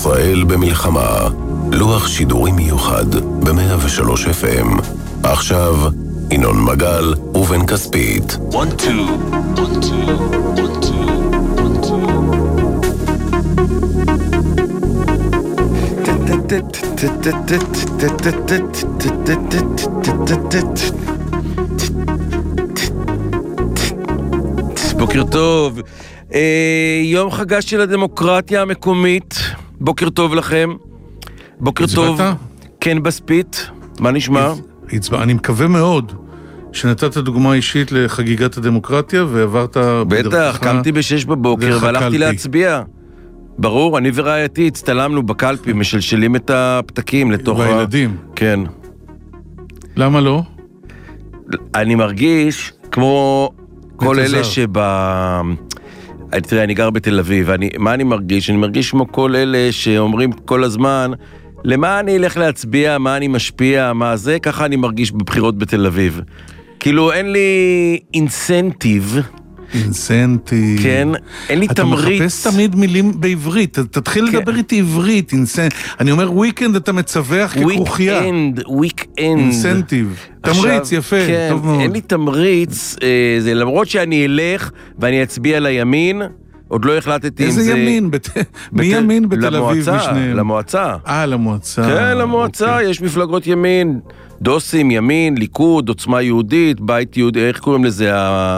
ישראל במלחמה. לוח שידורי מיוחד ב-103 FM. עכשיו, ינון מגל ובן כספית. 1, 2, 1, 2, 1, 2. בוקר טוב. יום חגה של הדמוקרטיה המקומית. בוקר טוב לכם. בוקר טוב. כן בספית. מה נשמע? אני מקווה מאוד שנתת דוגמה אישית לחגיגת הדמוקרטיה ועברת בטח, קמתי ב6 בבוקר והלכתי להצביע. ברור, אני ורעייתי הצטלמנו בקלפי, משלשלים את הפתקים לתוך והילדים. כן. למה לא? אני מרגיש כמו כל אלה תראה, אני גר בתל אביב, מה אני מרגיש? אני מרגיש כמו כל אלה שאומרים כל הזמן, למה אני אלך להצביע, מה אני משפיע, מה זה, ככה אני מרגיש בבחירות בתל אביב. כאילו אין לי אינסנטיב. כן, אין לי תמריץ. אתה מחפש תמיד מילים בעברית, תתחיל לדבר איתי עברית, אני אומר וויקנד אתה מצווח ככרוכיה. וויקנד. אינסנטיב, תמריץ, יפה, טוב מאוד. אין לי תמריץ, זה למרות שאני אלך ואני אצביע לימין, עוד לא החלטתי אם זה... איזה ימין? מי ימין בתל אביב בשניהם? למועצה. למועצה. כן, למועצה, יש מפלגות ימין, דוסים, ימין, ליכוד, עוצמה יהודית, בית יהודי, איך קוראים לזה?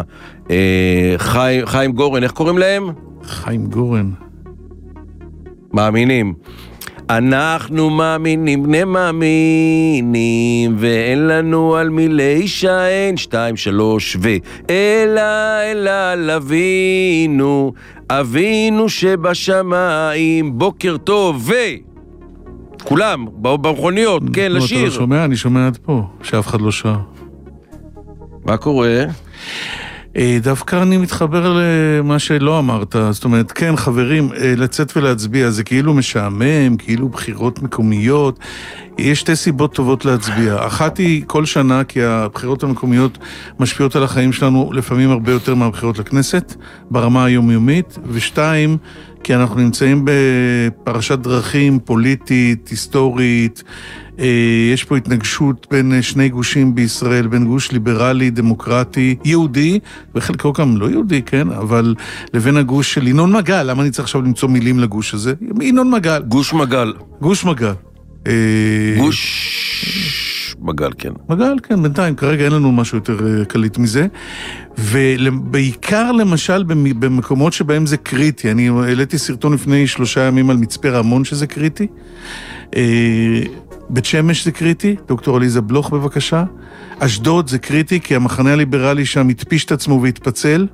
חיים גורן, איך קוראים להם? חיים גורן. מאמינים. אנחנו מאמינים, בני מאמינים, ואין לנו על מי להישען, 2, 3 אלא לבינו, אבינו שבשמיים, בוקר טוב כולם, במכוניות, כן, לשיר. אתה לא שומע? אני שומע עד פה, שאף אחד לא שר. מה קורה? דווקא אני מתחבר למה שלא אמרת, זאת אומרת, כן חברים, לצאת ולהצביע, זה כאילו משעמם, כאילו בחירות מקומיות, יש 2 סיבות טובות להצביע, אחת היא כל שנה, כי הבחירות המקומיות משפיעות על החיים שלנו לפעמים הרבה יותר מהבחירות לכנסת, ברמה היומיומית, ו2, כי אנחנו נמצאים בפרשת דרכים פוליטית, היסטורית, יש פה התנגשות בין 2 גושים בישראל, בין גוש ליברלי, דמוקרטי, יהודי, וחלקו גם לא יהודי, כן, אבל לבין הגוש של ינון מגל, למה אני צריך עכשיו למצוא מילים לגוש הזה? ינון מגל. גוש מגל. גוש מגל. גוש מגל, כן. מגל, כן, בינתיים, כרגע אין לנו משהו יותר קליט מזה, ובעיקר למשל במקומות שבהם זה קריטי, אני העליתי סרטון לפני 3 ימים על מצפה רמון שזה קריטי, בית שמש זה קריטי, דוקטור אליזה בלוך בבקשה, אשדוד זה קריטי כי המחנה הליברלי שם התפיש את עצמו והתפצל,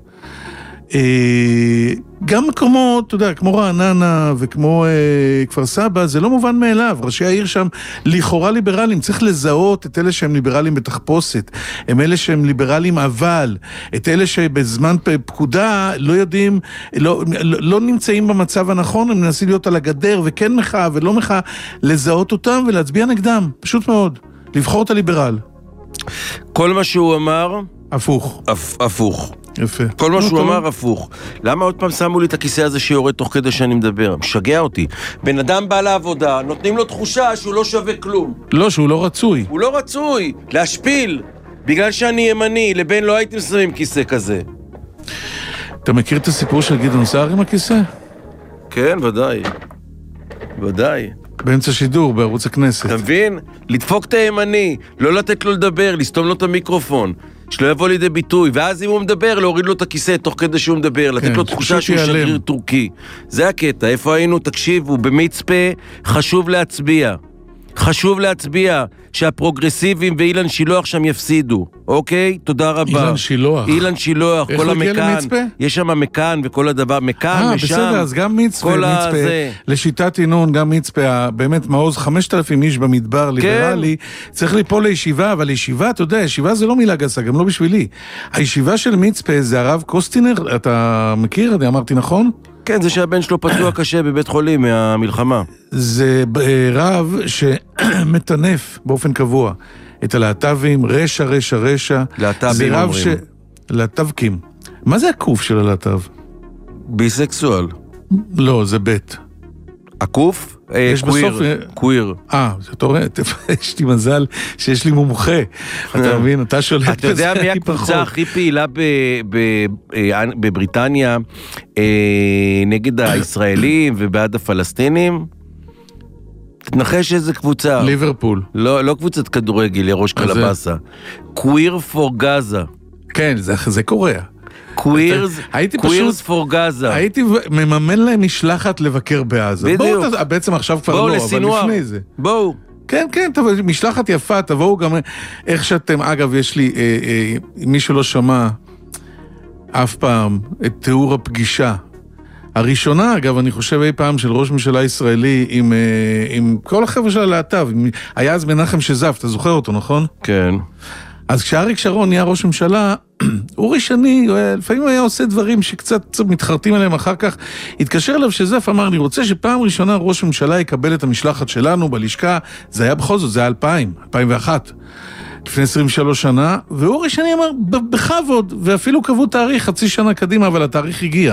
גם מקומות, אתה יודע, כמו רעננה וכמו כפר סבא, זה לא מובן מאליו, ראשי העיר שם לכאורה ליברלים, צריך לזהות את אלה שהם ליברלים בתחפושת, הם אלה שהם ליברלים אבל, את אלה שבזמן פקודה לא יודעים, לא נמצאים במצב הנכון, הם מנסים להיות על הגדר וכן מחאה ולא מחאה, לזהות אותם ולהצביע נגדם, פשוט מאוד, לבחור את הליברל. כל מה שהוא אמר... הפוך. הפוך. יפה. כל מה שהוא אמר הפוך. למה עוד פעם שמו לי את הכיסא הזה שיורד תוך כדי שאני מדבר? משגע אותי. בן אדם בא לעבודה, נותנים לו תחושה שהוא לא שווה כלום. לא, שהוא לא רצוי. הוא לא רצוי. להשפיל. בגלל שאני ימני, לבין לא הייתם שמים כיסא כזה. אתה מכיר את הסיפור של גדעון סער עם הכיסא? כן, ודאי. ודאי. באמצע שידור, בערוץ הכנסת. אתה מבין? לדפוק את הימני, לא לתת לו לדבר, לסתום לו את המיקרופון, שלא יבוא לידי ביטוי, ואז אם הוא מדבר, להוריד לו את הכיסא תוך כדי שהוא מדבר, לתת לו תחושה שהוא שגריר טורקי. זה הקטע, איפה היינו? תקשיבו, במצפה חשוב להצביע. חשוב להצביע שהפרוגרסיבים ואילן שילוח שם יפסידו, אוקיי? תודה רבה. אילן שילוח. אילן שילוח, כל המקן. יש שם מקן וכל הדבר, מקן ושם. בסדר, אז גם מצפה, לשיטת ינון, גם מצפה, באמת מעוז 5,000 איש במדבר ליברלי, צריך ליפול לישיבה, אבל ישיבה, אתה יודע, ישיבה זה לא מילה גסה, גם לא בשבילי. הישיבה של מצפה זה הרב קוסטינר, אתה מכיר? אני אמרתי נכון? כן, זה שהבן שלו פצוע קשה בבית חולים מהמלחמה. זה רב שמטנף באופן קבוע את הלהט"בים, רשע. להט"בים אומרים. להט"בקים. מה זה הקוף של הלהט"ב? ביסקסואל. לא, זה בית. הקוף? יש בסוף... קוויר. אתה רואה, יש לי מזל שיש לי מומחה. אתה מבין, אתה שולט בזה. אתה יודע מי הקבוצה הכי פעילה בבריטניה נגד הישראלים ובעד הפלסטינים? תנחש איזה קבוצה. ליברפול. לא קבוצת כדורגל, לראש קלבסה. Queer for Gaza. כן, זה קוריאה. Queers for Gaza. הייתי מממן להם משלחת לבקר בעזה. בדיוק. בעצם עכשיו כבר לא, אבל לפני זה. בואו. כן, משלחת יפה, תבואו גם איך שאתם, אגב, יש לי, מישהו לא שמע אף פעם את תיאור הפגישה. הראשונה, אגב, אני חושב אי פעם של ראש ממשלה ישראלי עם כל החבר'ה של הלהט"ב. היה אז מנחם שזף, אתה זוכר אותו, נכון? כן. אז כשאריק שרון נהיה ראש ממשלה, אורי שני, לפעמים היה עושה דברים שקצת מתחרטים עליהם אחר כך, התקשר אליו שזף, אמר, אני רוצה שפעם ראשונה ראש ממשלה יקבל את המשלחת שלנו בלשכה, זה היה בכל זאת, זה היה 2001, לפני 23 שנה, ואורי שני אמר, בכבוד, ואפילו קבעו תאריך חצי שנה קדימה, אבל התאריך הגיע.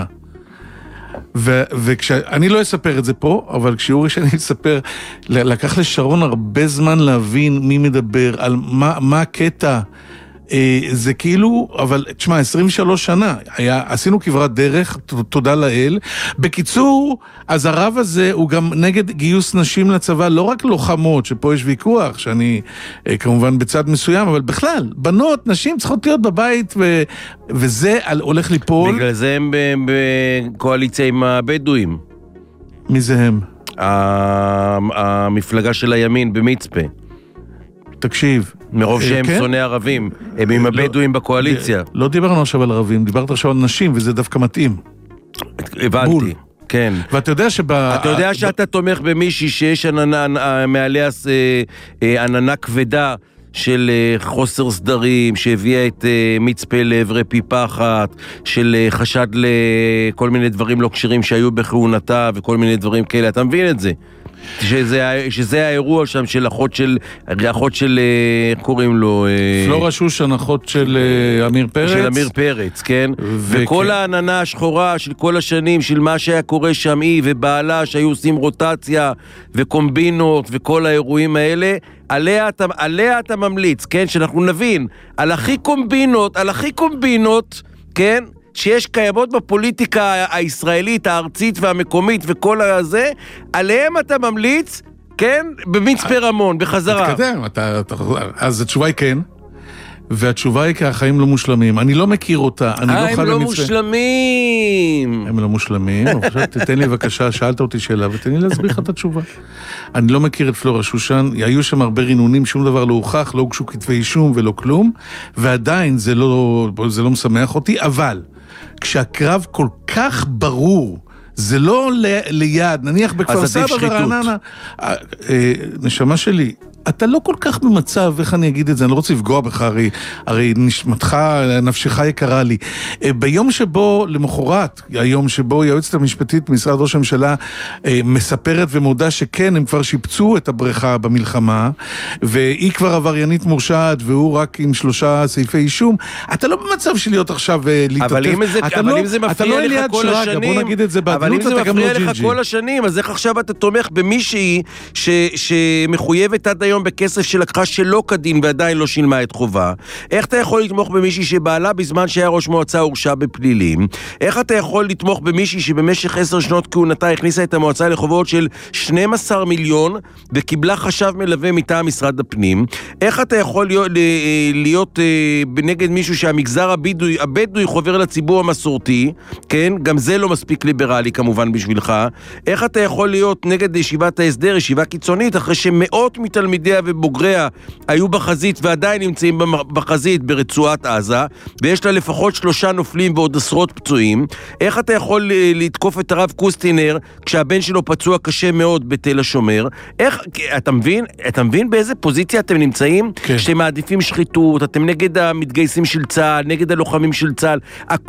ואני לא אספר את זה פה, אבל כשאורי שני אספר, לקח לשרון הרבה זמן להבין מי מדבר, על מה הקטע, זה כאילו, אבל תשמע, 23 שנה, עשינו כברת דרך, תודה לאל. בקיצור, אז הרב הזה הוא גם נגד גיוס נשים לצבא, לא רק לוחמות, שפה יש ויכוח, שאני כמובן בצד מסוים, אבל בכלל, בנות, נשים צריכות להיות בבית, וזה הולך ליפול. בגלל זה הם בקואליציה עם הבדואים. מי זה הם? המפלגה של הימין במצפה. תקשיב. מרוב שהם שונאי ערבים, הם עם הבדואים בקואליציה. לא דיברנו עכשיו על ערבים, דיברת עכשיו על נשים, וזה דווקא מתאים. הבנתי, כן. ואתה יודע אתה יודע שאתה תומך במישהי שיש מעליה עננה כבדה של חוסר סדרים, שהביאה את מצפה לעברי פי פחת, של חשד לכל מיני דברים לא קשרים שהיו בכהונתה, וכל מיני דברים כאלה, אתה מבין את זה? שזה האירוע שם של אחות של, קוראים לו? פלורה שושן, אחות של אמיר פרץ. של אמיר פרץ, כן. וכל העננה השחורה של כל השנים, של מה שהיה קורה שם היא ובעלה, שהיו עושים רוטציה וקומבינות וכל האירועים האלה, עליה אתה ממליץ, כן? שאנחנו נבין, על הכי קומבינות, כן? שיש קיימות בפוליטיקה הישראלית, הארצית והמקומית וכל הזה, עליהם אתה ממליץ, כן? במצפה רמון, בחזרה. תתקדם, אז התשובה היא כן, והתשובה היא כי החיים לא מושלמים. אני לא מכיר אותה, אני לא חי במצפה. הם לא מושלמים. הם לא מושלמים, עכשיו תתן לי בבקשה, שאלת אותי שאלה, ותן לי להסביר לך את התשובה. אני לא מכיר את פלורה שושן, היו שם הרבה רינונים, שום דבר לא הוכח, לא הוגשו כתבי אישום ולא כלום, ועדיין זה לא משמח אותי, אבל כשהקרב כל כך ברור, זה לא ליד, נניח בכפר סבא ורעננה, נשמה שלי, אתה לא כל כך במצב, איך אני אגיד את זה, אני לא רוצה לפגוע בך, הרי נשמתך, נפשך יקרה לי. ביום שבו, למחרת, היום שבו היועצת המשפטית במשרד ראש הממשלה מספרת ומודה שכן, הם כבר שיפצו את הבריכה במלחמה, והיא כבר עבריינית מורשעת, והוא רק עם 3 סעיפי אישום, אתה לא במצב של להיות עכשיו להתעטף. אבל אם זה מפריע לך כל השנים, בוא נגיד את זה בעדנות, אתה גם לא ג'ינג'י. לך כל השנים, אז איך עכשיו אתה תומך במישהי שמחויבת עד היום בכסף שלקחה שלא כדין ועדיין לא שילמה את חובה? איך אתה יכול לתמוך במישהי שבעלה בזמן שהיה ראש מועצה הורשע בפלילים? איך אתה יכול לתמוך במישהי שבמשך 10 שנות כהונתה הכניסה את המועצה לחובות של 12 מיליון וקיבלה חשב מלווה מטעם משרד הפנים? איך אתה יכול להיות נגד מישהו שהמגזר הבדואי חובר לציבור המסורתי? כן, גם זה לא מספיק ליברלי כמובן בשבילך. איך אתה יכול להיות נגד ישיבת ההסדר, ישיבה קיצונית, אחרי שמאות מתלמידיה ובוגריה היו בחזית ועדיין נמצאים בחזית ברצועת עזה, ויש לה לפחות 3 נופלים ועוד עשרות פצועים? איך אתה יכול לתקוף את הרב קוסטינר כשהבן שלו פצוע קשה מאוד בתל השומר? איך, אתה מבין באיזה פוזיציה אתם נמצאים? כן. שאתם מעדיפים שחיתות, אתם נגד המתגייסים של צה"ל, נגד הלוחמים של צה"ל,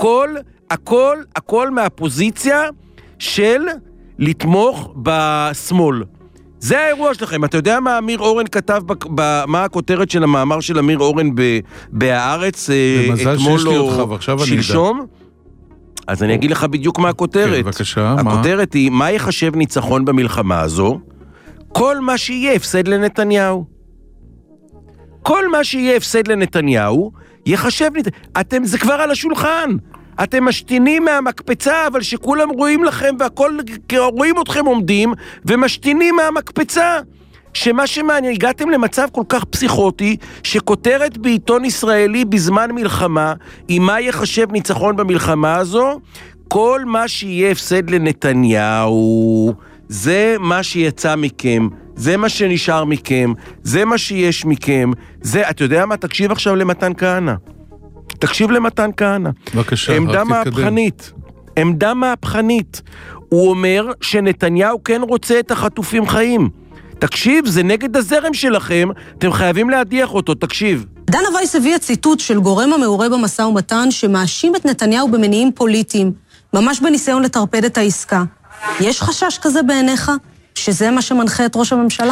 הכל מהפוזיציה של לתמוך בשמאל. זה האירוע שלכם. אתה יודע מה אמיר אורן כתב, מה הכותרת של המאמר של אמיר אורן בהארץ, במזל שיש לי אותך, ועכשיו אני יודע. שלשום? אז אני אגיד לך בדיוק מה הכותרת. כן, בבקשה, מה? הכותרת היא, מה יחשב ניצחון במלחמה הזו? כל מה שיהיה הפסד לנתניהו. כל מה שיהיה הפסד לנתניהו, יחשב אתם, זה כבר על השולחן. אתם משתינים מהמקפצה, אבל שכולם רואים לכם, והכל רואים אתכם עומדים, ומשתינים מהמקפצה. שמה שמעניין, הגעתם למצב כל כך פסיכוטי, שכותרת בעיתון ישראלי בזמן מלחמה, עם מה יחשב ניצחון במלחמה הזו, כל מה שיהיה הפסד לנתניהו, זה מה שיצא מכם, זה מה שנשאר מכם, זה מה שיש מכם, זה, אתה יודע מה? תקשיב עכשיו למתן כהנא. תקשיב למתן כהנא. בבקשה, עמדה מהפכנית. עמדה מהפכנית. הוא אומר שנתניהו כן רוצה את החטופים חיים. תקשיב, זה נגד הזרם שלכם, אתם חייבים להדיח אותו, תקשיב. דנה וייס הביאה ציטוט של גורם המעורה במשא ומתן שמאשים את נתניהו במניעים פוליטיים, ממש בניסיון לטרפד את העסקה. יש חשש כזה בעיניך? שזה מה שמנחה את ראש הממשלה?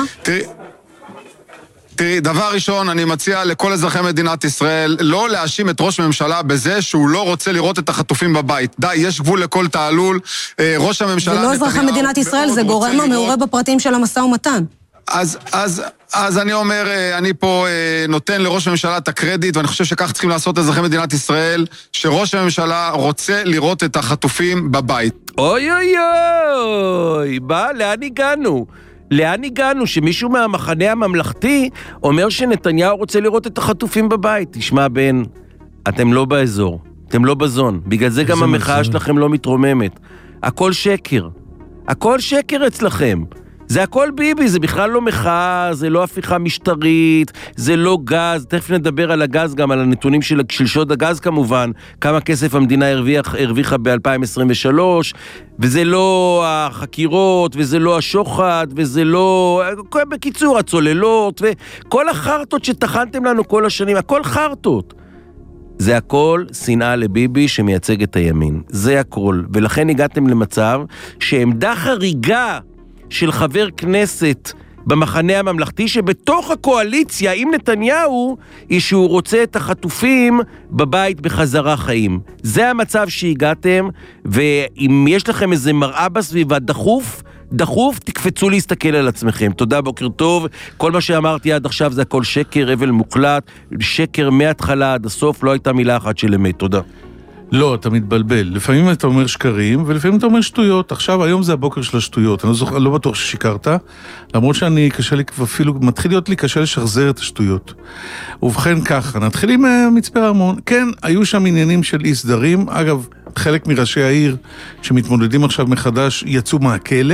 תראי, דבר ראשון, אני מציע לכל אזרחי מדינת ישראל לא להאשים את ראש הממשלה בזה שהוא לא רוצה לראות את החטופים בבית. די, יש גבול לכל תעלול. ראש הממשלה... זה לא אזרחי מדינת ישראל, זה גורם המעורה בפרטים של המשא ומתן. אז אני אומר, אני פה נותן לראש הממשלה את הקרדיט, ואני חושב שכך צריכים לעשות אזרחי מדינת ישראל, שראש הממשלה רוצה לראות את החטופים בבית. אוי אוי אוי, לאן הגענו? לאן הגענו? שמישהו מהמחנה הממלכתי אומר שנתניהו רוצה לראות את החטופים בבית. תשמע בן, אתם לא באזור, אתם לא בזון, בגלל זה גם המחאה שלכם לא מתרוממת. הכל שקר, הכל שקר אצלכם. זה הכל ביבי, זה בכלל לא מחאה, זה לא הפיכה משטרית, זה לא גז, תכף נדבר על הגז גם, על הנתונים של שוד הגז כמובן, כמה כסף המדינה הרוויחה ב-2023, וזה לא החקירות, וזה לא השוחד, וזה לא, בקיצור, הצוללות, וכל החרטות שתחנתם לנו כל השנים, הכל חרטות. זה הכל שנאה לביבי שמייצג את הימין, זה הכל, ולכן הגעתם למצב שעמדה חריגה של חבר כנסת במחנה הממלכתי שבתוך הקואליציה עם נתניהו היא שהוא רוצה את החטופים בבית בחזרה חיים. זה המצב שהגעתם, ואם יש לכם איזה מראה בסביבה דחוף, תקפצו להסתכל על עצמכם. תודה, בוקר טוב. כל מה שאמרתי עד עכשיו זה הכל שקר, אבל מוקלט, שקר מההתחלה עד הסוף, לא הייתה מילה אחת של אמת. תודה. לא, אתה מתבלבל. לפעמים אתה אומר שקרים, ולפעמים אתה אומר שטויות. עכשיו, היום זה הבוקר של השטויות. אני לא בטוח ששיקרת, למרות שאני קשה לי, אפילו מתחיל להיות לי קשה לשחזר את השטויות. ובכן ככה, נתחיל עם מצפה רמון. כן, היו שם עניינים של אי סדרים. אגב, חלק מראשי העיר שמתמודדים עכשיו מחדש יצאו מהכלא.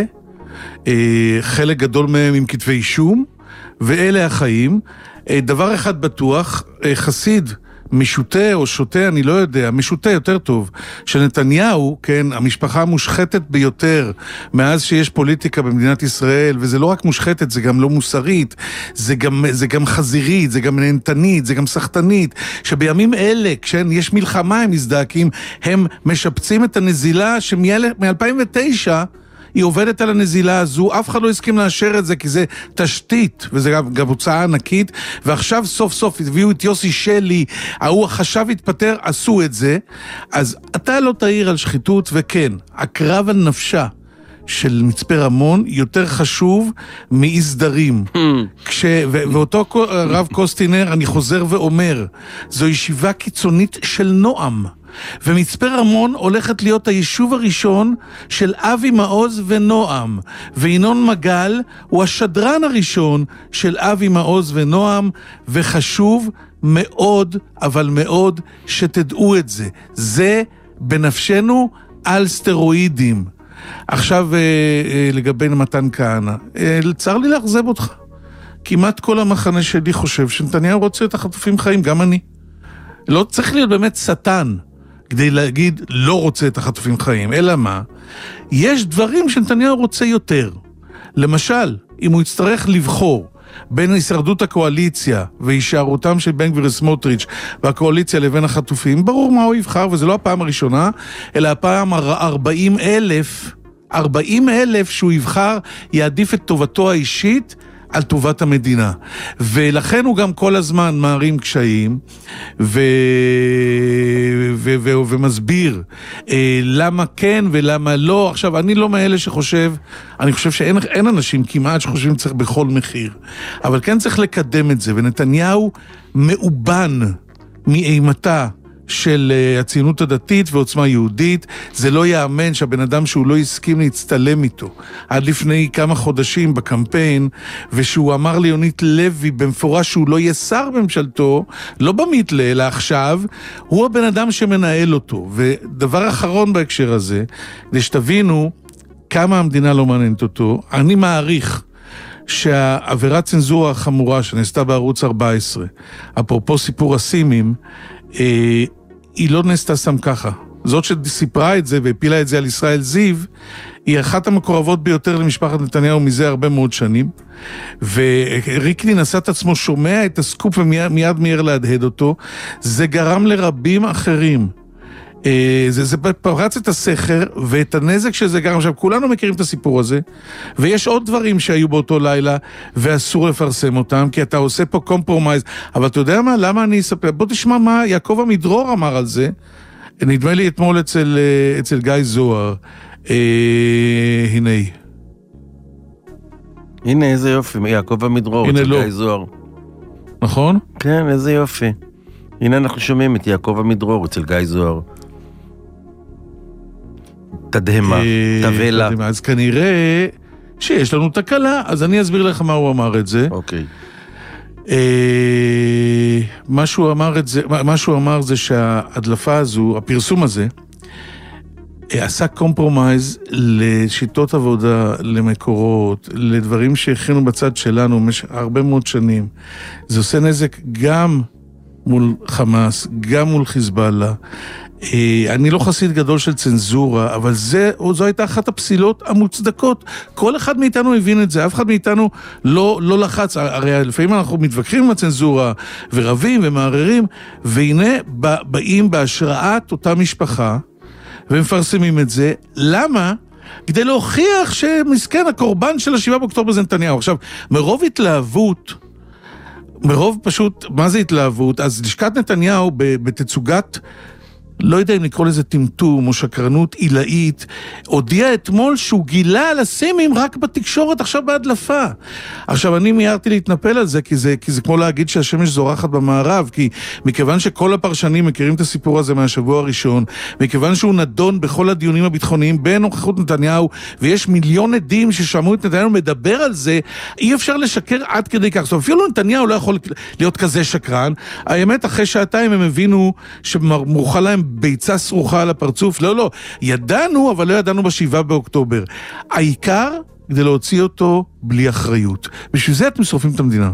חלק גדול מהם עם כתבי אישום, ואלה החיים. דבר אחד בטוח, חסיד, משוטה או שוטה, אני לא יודע, משוטה יותר טוב, שנתניהו, כן, המשפחה המושחתת ביותר מאז שיש פוליטיקה במדינת ישראל, וזה לא רק מושחתת, זה גם לא מוסרית, זה גם חזירית, זה גם נהנתנית, זה גם סחטנית, שבימים אלה, כשיש מלחמה הם מזדעקים, הם משפצים את הנזילה שמ-2009 היא עובדת על הנזילה הזו, אף אחד לא הסכים לאשר את זה, כי זה תשתית, וזה גם הוצאה ענקית, ועכשיו סוף סוף הביאו את יוסי שלי, ההוא החשב התפטר, עשו את זה, אז אתה לא תעיר על שחיתות, וכן, הקרב על נפשה של מצפה רמון יותר חשוב מאי סדרים. ואותו רב קוסטינר, אני חוזר ואומר, זו ישיבה קיצונית של נועם, ומצפה רמון הולכת להיות היישוב הראשון של אבי מעוז ונועם, וינון מגל הוא השדרן הראשון של אבי מעוז ונועם, וחשוב מאוד, אבל מאוד, שתדעו את זה. זה בנפשנו על סטרואידים. עכשיו לגבי מתן כהנא, צר לי להחזב אותך. כמעט כל המחנה שלי חושב שנתניהו רוצה את החטופים חיים, גם אני. לא צריך להיות באמת שטן כדי להגיד לא רוצה את החטופים חיים, אלא מה? יש דברים שנתניהו רוצה יותר. למשל, אם הוא יצטרך לבחור בין הישרדות הקואליציה והישארותם של בן גביר וסמוטריץ' והקואליציה לבין החטופים, ברור מה הוא יבחר, וזה לא הפעם הראשונה, אלא הפעם 40,000 שהוא יבחר, יעדיף את טובתו האישית על טובת המדינה. ולכן הוא גם כל הזמן מערים קשיים, ומסביר למה כן ולמה לא. עכשיו, אני לא מאלה שחושב, אני חושב שאין אנשים כמעט שחושבים צריך בכל מחיר. אבל כן צריך לקדם את זה, ונתניהו מאובן מאימתה של הציונות הדתית ועוצמה יהודית. זה לא יאמן שהבן אדם שהוא לא הסכים להצטלם איתו עד לפני כמה חודשים בקמפיין, ושהוא אמר ליונית לוי במפורש שהוא לא יהיה שר בממשלתו, לא במתלה אלא עכשיו, הוא הבן אדם שמנהל אותו. ודבר אחרון בהקשר הזה, כדי שתבינו כמה המדינה לא מעניינת אותו, אני מעריך שהעבירת צנזורה החמורה שנעשתה בערוץ 14, אפרופו סיפור הסימים, היא לא נעשתה סתם ככה. זאת שסיפרה את זה והפילה את זה על ישראל זיו, היא אחת המקורבות ביותר למשפחת נתניהו מזה הרבה מאוד שנים, וריקלין עשה את עצמו שומע את הסקופ ומיד מהר להדהד אותו. זה גרם לרבים אחרים, זה פרץ את הסכר ואת הנזק שזה גרם. עכשיו, כולנו מכירים את הסיפור הזה, ויש עוד דברים שהיו באותו לילה ואסור לפרסם אותם, כי אתה עושה פה קומפרומייז. אבל אתה יודע מה? למה אני אספר? בוא תשמע מה יעקב עמידרור אמר על זה, נדמה לי אתמול אצל גיא זוהר. הנה איזה יופי, יעקב עמידרור אצל גיא זוהר. נכון? כן, איזה יופי. הנה אנחנו שומעים את יעקב עמידרור אצל גיא זוהר. תדהמה, תבלה. אז כנראה שיש לנו תקלה, אז אני אסביר לך מה הוא אמר את זה. אוקיי. מה שהוא אמר זה שההדלפה הזו, הפרסום הזה, עשה קומפרומייז לשיטות עבודה, למקורות, לדברים שהכינו בצד שלנו במשך הרבה מאוד שנים. זה עושה נזק גם מול חמאס, גם מול חיזבאללה. אני לא חסיד גדול של צנזורה, אבל זו הייתה אחת הפסילות המוצדקות. כל אחד מאיתנו הבין את זה, אף אחד מאיתנו לא לחץ. הרי לפעמים אנחנו מתווכחים עם הצנזורה, ורבים ומערערים, והנה באים בהשראת אותה משפחה, ומפרסמים את זה. למה? כדי להוכיח שמסכן הקורבן של 7 באוקטובר זה נתניהו. עכשיו, מרוב התלהבות, מרוב פשוט, מה זה התלהבות? אז לשכת נתניהו בתצוגת, לא יודע אם לקרוא לזה טמטום או שקרנות עילאית, הודיע אתמול שהוא גילה על הסימים רק בתקשורת עכשיו בהדלפה. עכשיו אני מיירתי להתנפל על זה, כי זה כמו להגיד שהשמש זורחת במערב, כי מכיוון שכל הפרשנים מכירים את הסיפור הזה מהשבוע הראשון, מכיוון שהוא נדון בכל הדיונים הביטחוניים בנוכחות נתניהו, ויש מיליון עדים ששמעו את נתניהו מדבר על זה, אי אפשר לשקר עד כדי כך. זאת אומרת, אפילו נתניהו לא יכול להיות כזה שקרן. האמת, אחרי שעתיים הם הבינו שמרוחה להם ביצה סרוחה על הפרצוף. לא, ידענו, אבל לא ידענו ב7 באוקטובר. העיקר כדי להוציא אותו בלי אחריות. בשביל זה אתם שורפים את המדינה.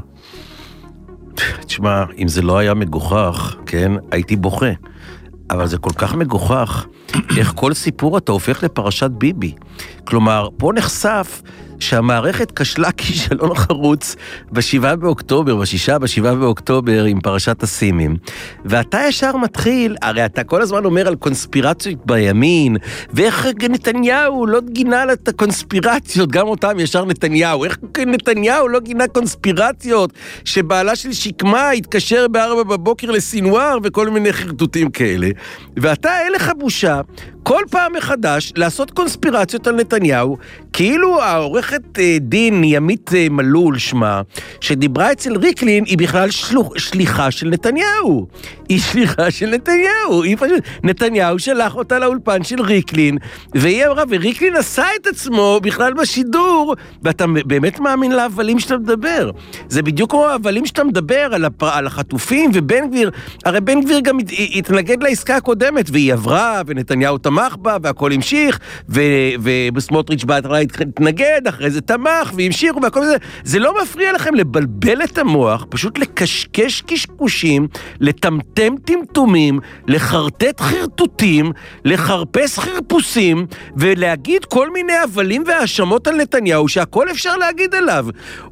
תשמע, אם זה לא היה מגוחך, כן, הייתי בוכה. אבל זה כל כך מגוחך, איך כל סיפור אתה הופך לפרשת ביבי. כלומר, פה נחשף שהמערכת כשלה כישלון חרוץ ב7 באוקטובר, ב6 באוקטובר עם פרשת הסימים. ואתה ישר מתחיל, הרי אתה כל הזמן אומר על קונספירציות בימין, ואיך נתניהו לא גינה את הקונספירציות, גם אותם ישר נתניהו, איך נתניהו לא גינה קונספירציות, שבעלה של שקמה התקשר ב4 בבוקר לסינואר וכל מיני חרטוטים כאלה. ואתה אין לך בושה, כל פעם מחדש לעשות קונספירציות על נתניהו, כאילו העורכת דין ימית מלול שמה, שדיברה אצל ריקלין, היא בכלל שליחה של נתניהו. היא שליחה של נתניהו. נתניהו שלח אותה לאולפן של ריקלין, והיא אמרה, וריקלין עשה את עצמו בכלל בשידור, ואתה באמת מאמין להבלים שאתה מדבר. זה בדיוק כמו ההבלים שאתה מדבר על החטופים, ובן גביר, הרי בן גביר גם התנגד לעסקה הקודמת, והיא עברה, ונתניהו תמך בה, והכל המשיך, ובסמוטריץ' בהתחלה התנגד, אחרי זה תמך, והמשיכו, והכל זה. זה לא מפריע לכם לבלבל את המוח, פשוט לקשקש קשקושים, לטמטם טמטומים, לחרטט חרטוטים, לחרפס חרפוסים, ולהגיד כל מיני הבלים והאשמות על נתניהו, שהכל אפשר להגיד עליו.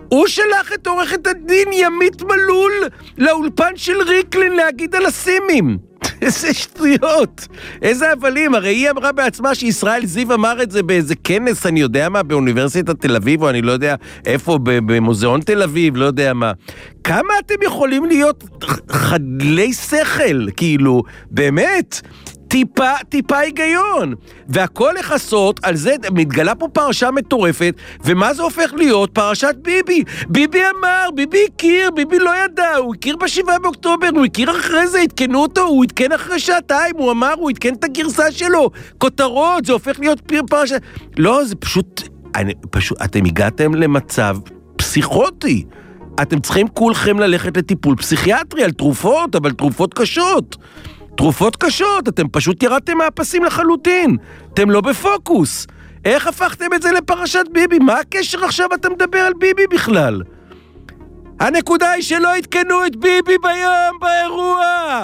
הוא שלח את עורכת הדין ימית מלול לאולפן של ריקלין להגיד על הסימים. איזה שטויות, איזה הבלים. הרי היא אמרה בעצמה שישראל זיו אמר את זה באיזה כנס, אני יודע מה, באוניברסיטת תל אביב, או אני לא יודע איפה, במוזיאון תל אביב, לא יודע מה. כמה אתם יכולים להיות חדלי שכל, כאילו, באמת? טיפה היגיון. והכל לחסות, על זה מתגלה פה פרשה מטורפת, ומה זה הופך להיות? פרשת ביבי. ביבי אמר, ביבי הכיר, ביבי לא ידע, הוא הכיר ב7 באוקטובר, הוא הכיר אחרי זה, התקנו אותו, הוא התקן אחרי שעתיים, הוא אמר, הוא התקן את הגרסה שלו. כותרות, זה הופך להיות פרשה. לא, זה פשוט, אתם הגעתם למצב פסיכוטי. אתם צריכים כולכם ללכת לטיפול פסיכיאטרי על תרופות, אבל תרופות קשות. תרופות קשות, אתם פשוט ירדתם מהפסים לחלוטין. אתם לא בפוקוס. איך הפכתם את זה לפרשת ביבי? מה הקשר עכשיו אתה מדבר על ביבי בכלל? הנקודה היא שלא התקנו את ביבי ביום באירוע.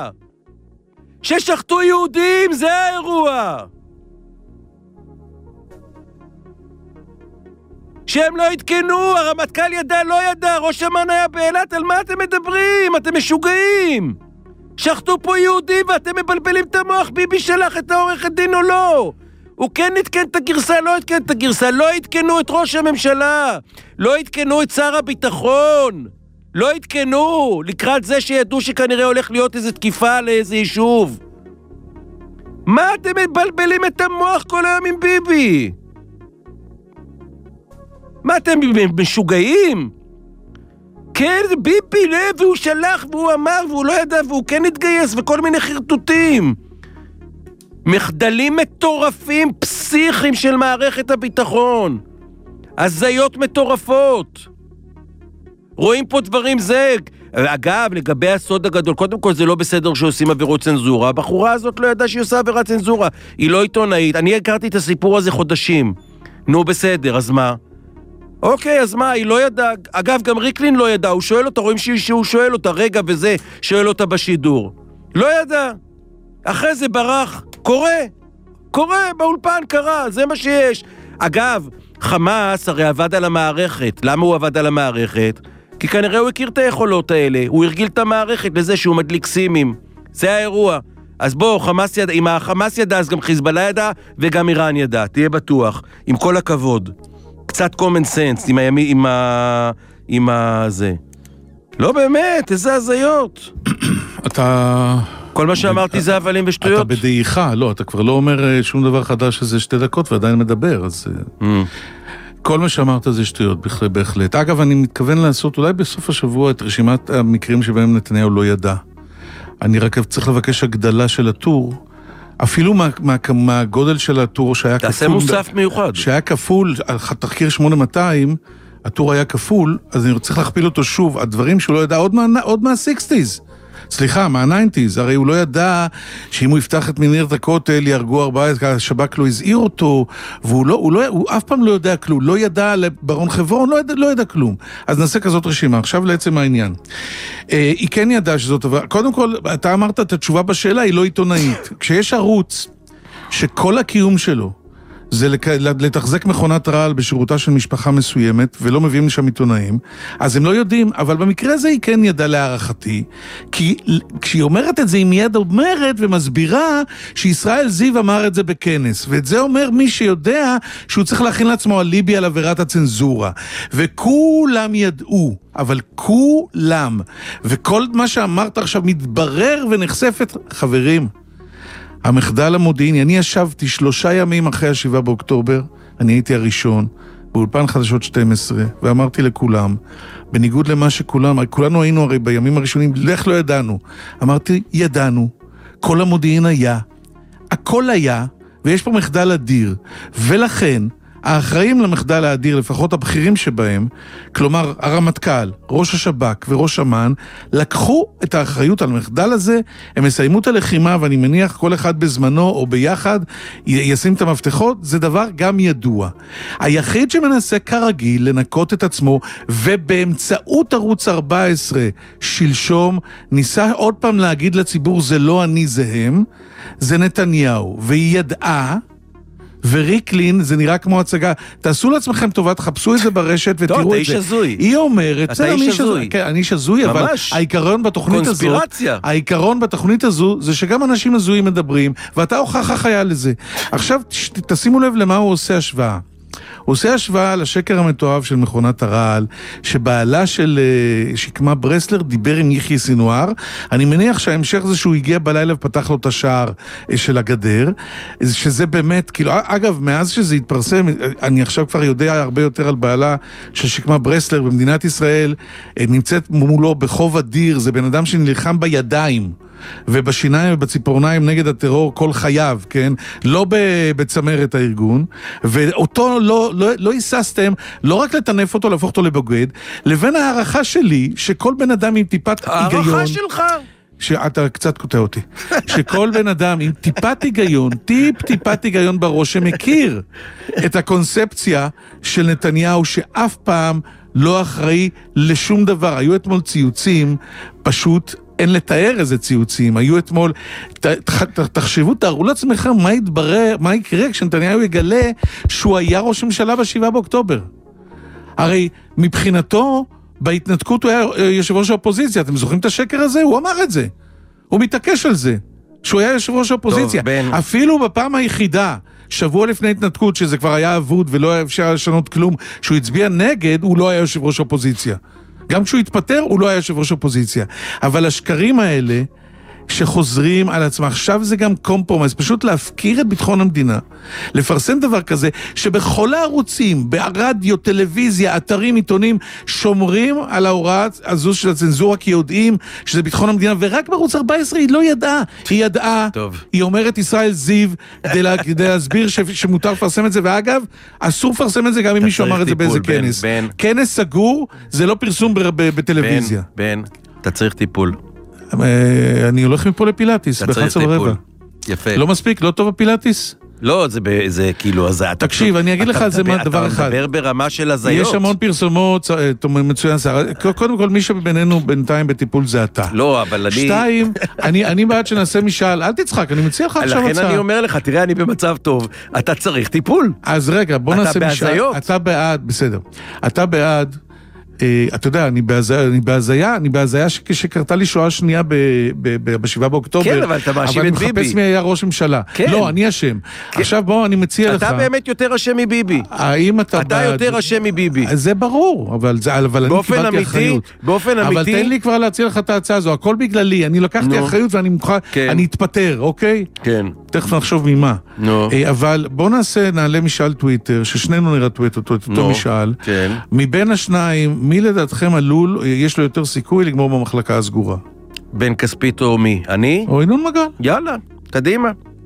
ששחטו יהודים, זה האירוע. שהם לא התקנו, הרמטכ"ל ידע, לא ידע, ראש אמ"ן היה באילת, על מה אתם מדברים? אתם משוגעים. שחטו פה יהודים ואתם מבלבלים את המוח, ביבי שלח את העורכת דין או לא? הוא כן התקן את הגרסה, לא התקן את הגרסה, לא התקנו את ראש הממשלה, לא התקנו את שר הביטחון, לא התקנו, לקראת זה שידעו שכנראה הולך להיות איזו תקיפה לאיזה יישוב. מה אתם מבלבלים את המוח כל היום עם ביבי? מה אתם משוגעים? כן, זה ביבי, והוא שלח, והוא אמר, והוא לא ידע, והוא כן התגייס, וכל מיני חרטוטים. מחדלים מטורפים, פסיכיים של מערכת הביטחון. הזיות מטורפות. רואים פה דברים זה. אגב, לגבי הסוד הגדול, קודם כל זה לא בסדר שעושים עבירות צנזורה. הבחורה הזאת לא ידעה שהיא עושה עבירת צנזורה. היא לא עיתונאית. אני הכרתי את הסיפור הזה חודשים. נו, בסדר, אז מה? אוקיי, אז מה, היא לא ידעה, אגב, גם ריקלין לא ידעה, הוא שואל אותה, רואים שהוא שואל אותה, רגע וזה, שואל אותה בשידור. לא ידע. אחרי זה ברח, קורה, באולפן קרה, זה מה שיש. אגב, חמאס הרי עבד על המערכת. למה הוא עבד על המערכת? כי כנראה הוא הכיר את היכולות האלה, הוא הרגיל את המערכת לזה שהוא מדליק סימים. זה האירוע. אז בוא, אם החמאס ידע, אז גם חיזבאללה ידע, וגם איראן ידע, תהיה בטוח, עם כל הכבוד. קצת common sense עם זה. לא באמת, איזה הזיות. כל מה שאמרתי זה הבלים ושטויות. אתה בדעיכה, לא, אתה כבר לא אומר שום דבר חדש שזה 2 דקות ועדיין מדבר, אז כל מה שאמרת זה שטויות, בהחלט. אגב, אני מתכוון לעשות אולי בסוף השבוע את רשימת המקרים שבהם נתניהו לא ידע. אני רק צריך לבקש הגדלה של הטור, אפילו מהגודל של הטור שהיה כפול... תעשה מוסף מיוחד. שהיה כפול, תחקיר 8200, הטור היה כפול, אז אני צריך להכפיל אותו שוב, הדברים שהוא לא ידע עוד מה-60s. סליחה, מה-90s, הרי הוא לא ידע שאם הוא יפתח את מנהרת הכותל, ירגו 4, השב"כ לא הזהיר אותו, והוא אף פעם לא יודע כלום, לא ידע לברון חברון, לא ידע כלום. אז נעשה כזאת רשימה, עכשיו לעצם העניין. היא כן ידעה שזאת, קודם כל, אתה אמרת את התשובה בשאלה, היא לא עיתונאית. כשיש ערוץ שכל הקיום שלו, זה לתחזק מכונת רעל בשירותה של משפחה מסוימת, ולא מביאים לשם עיתונאים, אז הם לא יודעים, אבל במקרה הזה היא כן ידעה להערכתי, כי כשהיא אומרת את זה, היא מיד אומרת ומסבירה שישראל זיו אמר את זה בכנס, ואת זה אומר מי שיודע שהוא צריך להכין לעצמו אליבי על עבירת הצנזורה, וכולם ידעו, אבל כולם, וכל מה שאמרת עכשיו מתברר ונחשפת, חברים, המחדל המודיעיני, אני ישבתי 3 ימים אחרי 7 באוקטובר, אני הייתי הראשון, באולפן חדשות 12, ואמרתי לכולם, בניגוד למה כולנו היינו הרי בימים הראשונים, לך לא ידענו. אמרתי, ידענו, כל המודיעין היה, הכל היה, ויש פה מחדל אדיר, ולכן, האחראים למחדל האדיר, לפחות הבכירים שבהם, כלומר הרמטכ"ל, ראש השב"כ וראש אמ"ן, לקחו את האחריות על המחדל הזה, הם מסיימו את הלחימה, ואני מניח כל אחד בזמנו או ביחד ישים את המפתחות, זה דבר גם ידוע. היחיד שמנסה כרגיל לנקות את עצמו, ובאמצעות ערוץ 14 שלשום, ניסה עוד פעם להגיד לציבור, זה לא אני זה הם, זה נתניהו, והיא ידעה, וריקלין זה נראה כמו הצגה. תעשו לעצמכם טובה, תחפשו את זה ברשת ותראו את זה. אתה איש הזוי. היא אומרת, אתה איש הזוי. כן, אני איש הזוי, אבל העיקרון בתוכנית הזאת, העיקרון בתוכנית הזו, זה שגם אנשים הזויים מדברים, ואתה הוכח החיה לזה. עכשיו, תשימו לב למה הוא עושה השוואה. הוא עושה השוואה לשקר המתואב של מכונת הרעל, שבעלה של שקמה ברסלר דיבר עם יחיא סינואר. אני מניח שההמשך זה שהוא הגיע בלילה ופתח לו את השער של הגדר, שזה באמת, כאילו, אגב, מאז שזה התפרסם, אני עכשיו כבר יודע הרבה יותר על בעלה של שקמה ברסלר במדינת ישראל, נמצאת מולו בחוב אדיר, זה בן אדם שנלחם בידיים, ובשיניים ובציפורניים נגד הטרור כל חייו, כן? לא בצמרת הארגון, ואותו לא היססתם, לא רק לטנף אותו, להפוך אותו לבוגד, לבין הערכה שלי, שכל בן אדם עם טיפת היגיון... הערכה שלך? שאתה קצת קוטע אותי. שכל בן אדם עם טיפת היגיון, טיפת היגיון בראש, שמכיר את הקונספציה של נתניהו, שאף פעם לא אחראי לשום דבר. היו אתמול ציוצים, פשוט... אין לתאר איזה ציוצים, היו אתמול, תחשבו, תארו לעצמכם מה יתברר, מה יקרה כשנתניהו יגלה שהוא היה ראש ממשלה ב7 באוקטובר. הרי מבחינתו, בהתנתקות הוא היה יושב ראש האופוזיציה, אתם זוכרים את השקר הזה? הוא אמר את זה. הוא מתעקש על זה, שהוא היה יושב ראש האופוזיציה. אפילו בפעם היחידה, שבוע לפני התנתקות, שזה כבר היה אבוד ולא היה אפשר לשנות כלום, שהוא הצביע נגד, הוא לא היה יושב ראש האופוזיציה. גם כשהוא התפטר, הוא לא היה יושב ראש אופוזיציה. אבל השקרים האלה, שחוזרים על עצמם, עכשיו זה גם קומפרומייז, פשוט להפקיר את ביטחון המדינה, לפרסם דבר כזה, שבכל הערוצים, ברדיו, טלוויזיה, אתרים, עיתונים, שומרים על ההוראה הזו של הצנזורה, כי יודעים שזה ביטחון המדינה, ורק בערוץ 14 היא לא ידעה. היא ידעה, היא אומרת ישראל זיו, כדי להסביר שמותר לפרסם את זה, ואגב, אסור לפרסם את זה גם אם מישהו אמר את זה באיזה כנס. כנס סגור, זה לא פרסום בטלוויזיה. בן, אתה צריך טיפול. אני הולך מפה לפילאטיס, ב-11:15. יפה. לא מספיק? לא טוב הפילאטיס? לא, זה כאילו... תקשיב, אני אגיד לך על זה דבר אחד. אתה מדבר ברמה של הזיות. יש המון פרסומות, מצוין, קודם כל מי שבינינו בינתיים בטיפול זה אתה. לא, אבל אני... 2, אני בעד שנעשה משאל, אל תצחק, אני מציע לך עכשיו הצעה. לכן אני אומר לך, תראה, אני במצב טוב, אתה צריך טיפול. אז רגע, בוא נעשה משאל. אתה בעד, בסדר. אתה בעד... אתה יודע, אני בהזיה שקרתה לי שואה שנייה ב7 באוקטובר. כן, אבל אתה מאשים את ביבי. אבל אני מחפש מי היה ראש ממשלה. כן. לא, אני אשם. עכשיו בוא, אני מציע לך. אתה באמת יותר אשם מביבי. האם אתה יותר אשם מביבי. זה ברור, אבל אני קיבלתי אחריות. באופן אמיתי. אבל תן לי כבר להציע לך את ההצעה הזו, הכל בגללי. אני לקחתי אחריות ואני מוכן, אני אתפטר, אוקיי? כן. תכף נחשוב ממה. אבל בוא נעלה משאל טוויטר, ששנינו נרטווט אותו משאל. מבין השניים, מי לדעתכם עלול, יש לו יותר סיכוי לגמור במחלקה הסגורה? בן כספית או מי? אני? או ינון מגל. יאללה, קדימה.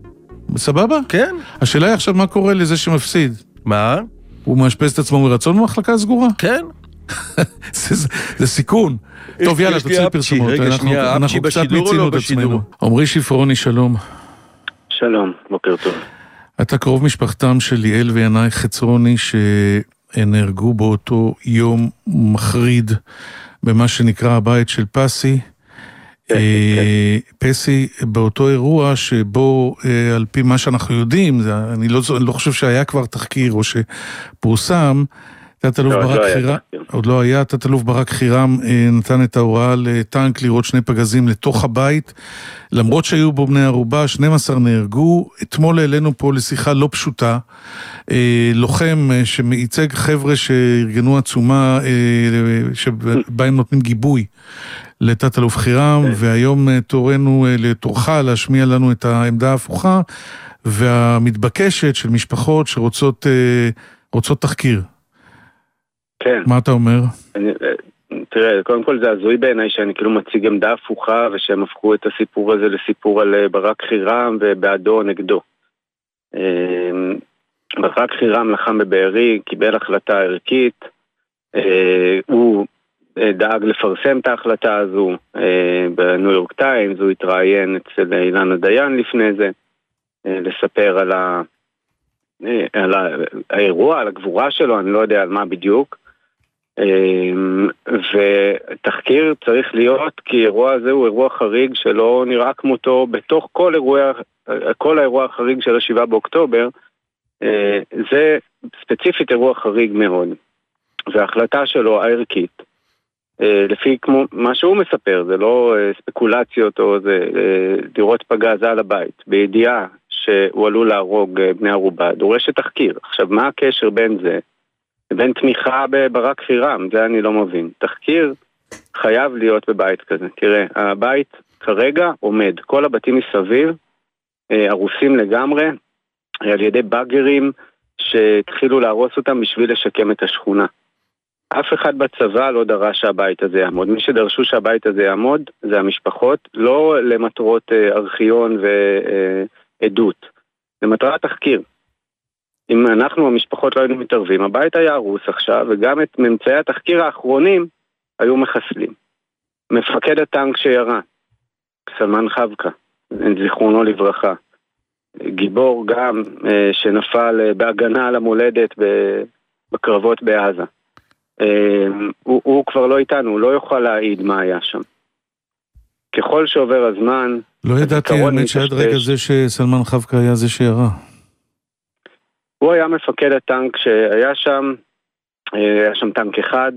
סבבה? כן. השאלה היא עכשיו מה קורה לזה שמפסיד. מה? הוא מאשפז את עצמו מרצון במחלקה הסגורה? כן. זה סיכון. טוב, יאללה, תוציא פרסומות. אנחנו קצת מיצינו את עצמנו. עמרי שפרוני, שלום. שלום, בוקר טוב. אתה קרוב משפחתם של ליאל וינאי חצרוני שנהרגו באותו יום מחריד במה שנקרא הבית של פסי. פסי באותו אירוע שבו על פי מה שאנחנו יודעים, אני לא חושב שהיה כבר תחקיר או שפורסם, תת-אלוף ברק חירם, עוד לא היה, תת-אלוף ברק חירם נתן את ההוראה לטנק לירות 2 פגזים לתוך הבית, למרות שהיו בו בני ערובה, 12 נהרגו. אתמול העלינו פה לשיחה לא פשוטה, לוחם שמייצג חבר'ה שארגנו עצומה, שבהם נותנים גיבוי לתת-אלוף חירם, והיום תורך להשמיע לנו את העמדה ההפוכה, והמתבקשת של משפחות שרוצות תחקיר. כן. מה אתה אומר? תראה, קודם כל זה הזוי בעיניי שאני כאילו מציג עמדה הפוכה, ושהם הפכו את הסיפור הזה לסיפור על ברק חירם ובעדו או נגדו. ברק חירם לחם בבארי, קיבל החלטה ערכית, הוא דאג לפרסם את ההחלטה הזו בניו יורק טיימס, הוא התראיין אצל אילנה דיין לפני זה, לספר על האירוע, על הגבורה שלו, אני לא יודע על מה בדיוק. ותחקיר צריך להיות, כי אירוע הזה הוא אירוע חריג שלא נראה כמותו בתוך כל האירוע החריג של 7 באוקטובר, זה ספציפית אירוע חריג מאוד, וההחלטה שלו הערכית, לפי כמו מה שהוא מספר, זה לא ספקולציות או זה דירות פגז על הבית, בידיעה שהוא עלול להרוג בני ערובה, דורשת תחקיר. עכשיו, מה הקשר בין זה לבין תמיכה בברק חירם? זה אני לא מבין. תחקיר חייב להיות בבית כזה. תראה, הבית כרגע עומד, כל הבתים מסביב הרוסים לגמרי, על ידי בגרים שהתחילו להרוס אותם בשביל לשקם את השכונה. אף אחד בצבא לא דרש שהבית הזה יעמוד. מי שדרשו שהבית הזה יעמוד זה המשפחות, לא למטרות ארכיון ועדות, למטרת תחקיר. אם אנחנו המשפחות לא היינו מתערבים, הבית היה הרוס עכשיו, וגם את ממצאי התחקיר האחרונים היו מחסלים. מפקד הטנק שירה, סלמן חבקה, זיכרונו לברכה, גיבור גם שנפל בהגנה על המולדת בקרבות בעזה. הוא כבר לא איתנו, הוא לא יוכל להעיד מה היה שם. ככל שעובר הזמן... לא ידעתי האמת שעד רגע זה שסלמן חבקה היה זה שירה. הוא היה מפקד הטנק שהיה שם, היה שם טנק אחד,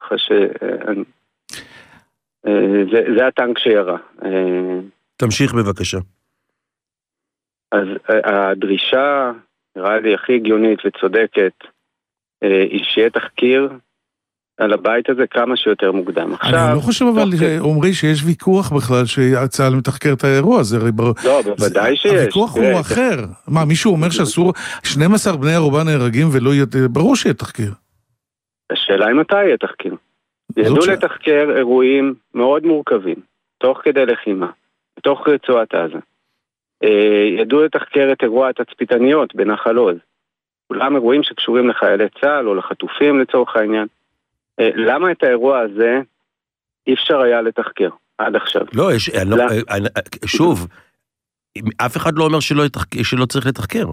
זה הטנק שירה. תמשיך בבקשה. אז הדרישה, נראה לי הכי הגיונית וצודקת, היא שיהיה תחקיר על הבית הזה כמה שיותר מוקדם. אני לא חושב אבל אומרי שיש ויכוח בכלל שהצה"ל מתחקר את האירוע הזה. לא, בוודאי שיש. הוויכוח הוא אחר. מה, מישהו אומר שאסור 12 בני ערובה נהרגים ולא יהיה, ברור שיהיה תחקיר. השאלה היא מתי יהיה תחקיר. ידעו לתחקר אירועים מאוד מורכבים, תוך כדי לחימה, בתוך רצועת עזה. ידעו לתחקר את אירוע התצפיתניות בנחל עוז. כולם אירועים שקשורים לחיילי צה"ל או לחטופים לצורך העניין. למה את האירוע הזה אי אפשר היה לתחקר עד עכשיו? לא, שוב, אף אחד לא אומר שלא צריך לתחקר.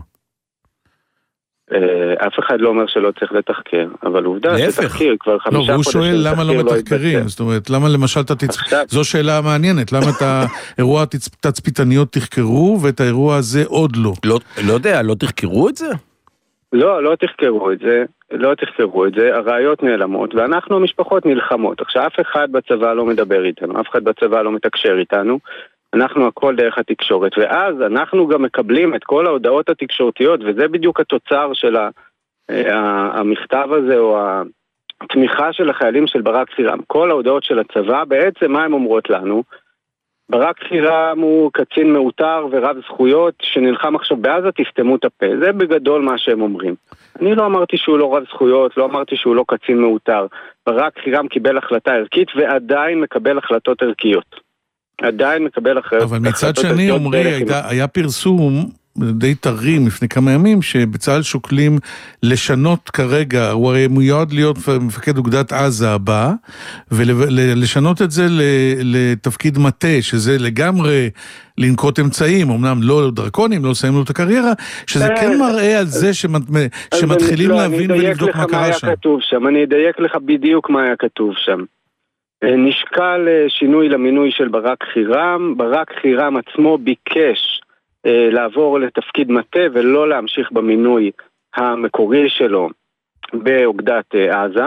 אף אחד לא אומר שלא צריך לתחקר, אבל עובדה שתחקיר כבר 5 חודשים. לא, הוא שואל למה לא מתחקרים, זאת אומרת, למה למשל זו שאלה מעניינת, למה את האירוע התצפיתניות תחקרו ואת האירוע הזה עוד לא? לא יודע, לא תחקרו את זה? לא תחקרו את זה, הראיות נעלמות, ואנחנו המשפחות נלחמות. עכשיו, אף אחד בצבא לא מדבר איתנו, אף אחד בצבא לא מתקשר איתנו, אנחנו הכל דרך התקשורת, ואז אנחנו גם מקבלים את כל ההודעות התקשורתיות, וזה בדיוק התוצר של המכתב הזה, או התמיכה של החיילים של ברק חירם. כל ההודעות של הצבא, בעצם מה הן אומרות לנו? ברק חירם הוא קצין מאותר ורב זכויות שנלחם עכשיו בעזה, תסתמו את הפה. זה בגדול מה שהם אומרים. אני לא אמרתי שהוא לא רב זכויות, לא אמרתי שהוא לא קצין מאותר. ברק חירם קיבל החלטה ערכית ועדיין מקבל החלטות ערכיות. עדיין מקבל החלטות ערכיות. אבל מצד שני, אומרי, היה פרסום די תרים לפני כמה ימים, שבצה"ל שוקלים לשנות כרגע, הוא הרי מיועד להיות מפקד אוגדת עזה הבא, ולשנות את זה לתפקיד מטה, שזה לגמרי לנקוט אמצעים, אמנם לא דרקונים, לא לסיים לו את הקריירה, שזה כן מראה על זה שמתחילים להבין ולבדוק מה קרה שם. אני אדייק לך בדיוק מה היה כתוב שם. נשקל שינוי למינוי של ברק חירם, ברק חירם עצמו ביקש לעבור לתפקיד מטה ולא להמשיך במינוי המקורי שלו באוגדת עזה,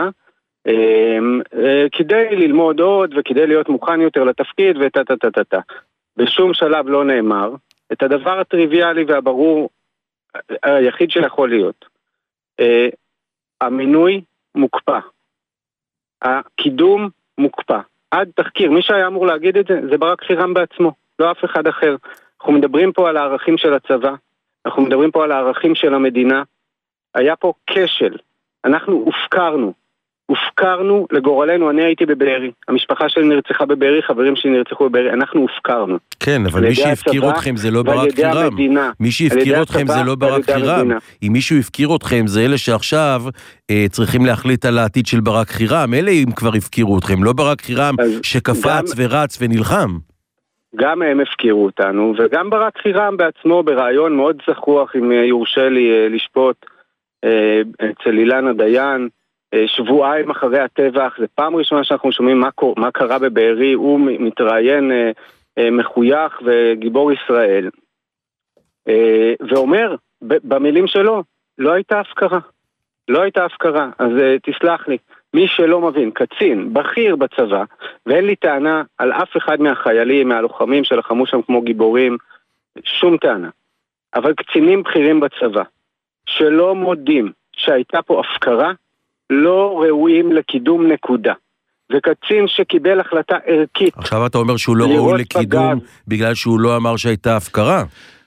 כדי ללמוד עוד וכדי להיות מוכן יותר לתפקיד ותתתתתת. בשום שלב לא נאמר את הדבר הטריוויאלי והברור היחיד שיכול להיות. המינוי מוקפא, הקידום מוקפא, עד תחקיר. מי שהיה אמור להגיד את זה זה ברק חירם בעצמו, לא אף אחד אחר. אנחנו מדברים פה על הערכים של הצבא, אנחנו מדברים פה על הערכים של המדינה. היה פה כשל, אנחנו הופקרנו לגורלנו. אני הייתי בבארי, המשפחה שלי נרצחה בבארי, חברים שלי נרצחו בבארי, אנחנו הופקרנו. כן, אבל מי שהפקיר אתכם זה לא ברק חירם. מי שהפקיר אתכם זה לא ברק חירם. אם מישהו הפקיר אתכם זה אלה שעכשיו צריכים להחליט על העתיד של ברק חירם. אלה אם כבר הפקירו אתכם, לא ברק חירם שקפץ ורץ ונלחם. גם הם הפקירו אותנו, וגם ברק חירם בעצמו ברעיון מאוד זכוח, אם יורשה לי לשפוט, אצל אילנה דיין, שבועיים אחרי הטבח, זה פעם ראשונה שאנחנו שומעים מה קרה בבארי, הוא מתראיין מחוייך וגיבור ישראל, ואומר במילים שלו, לא הייתה הפקרה. לא הייתה הפקרה, אז תסלח לי. מי שלא מבין, קצין, בכיר בצבא, ואין לי טענה על אף אחד מהחיילים, מהלוחמים שלחמו שם כמו גיבורים, שום טענה. אבל קצינים בכירים בצבא, שלא מודים שהייתה פה הפקרה, לא ראויים לקידום נקודה. וקצין שקיבל החלטה ערכית. עכשיו אתה אומר שהוא לא ראוי לקידום בגלל שהוא לא אמר שהייתה הפקרה.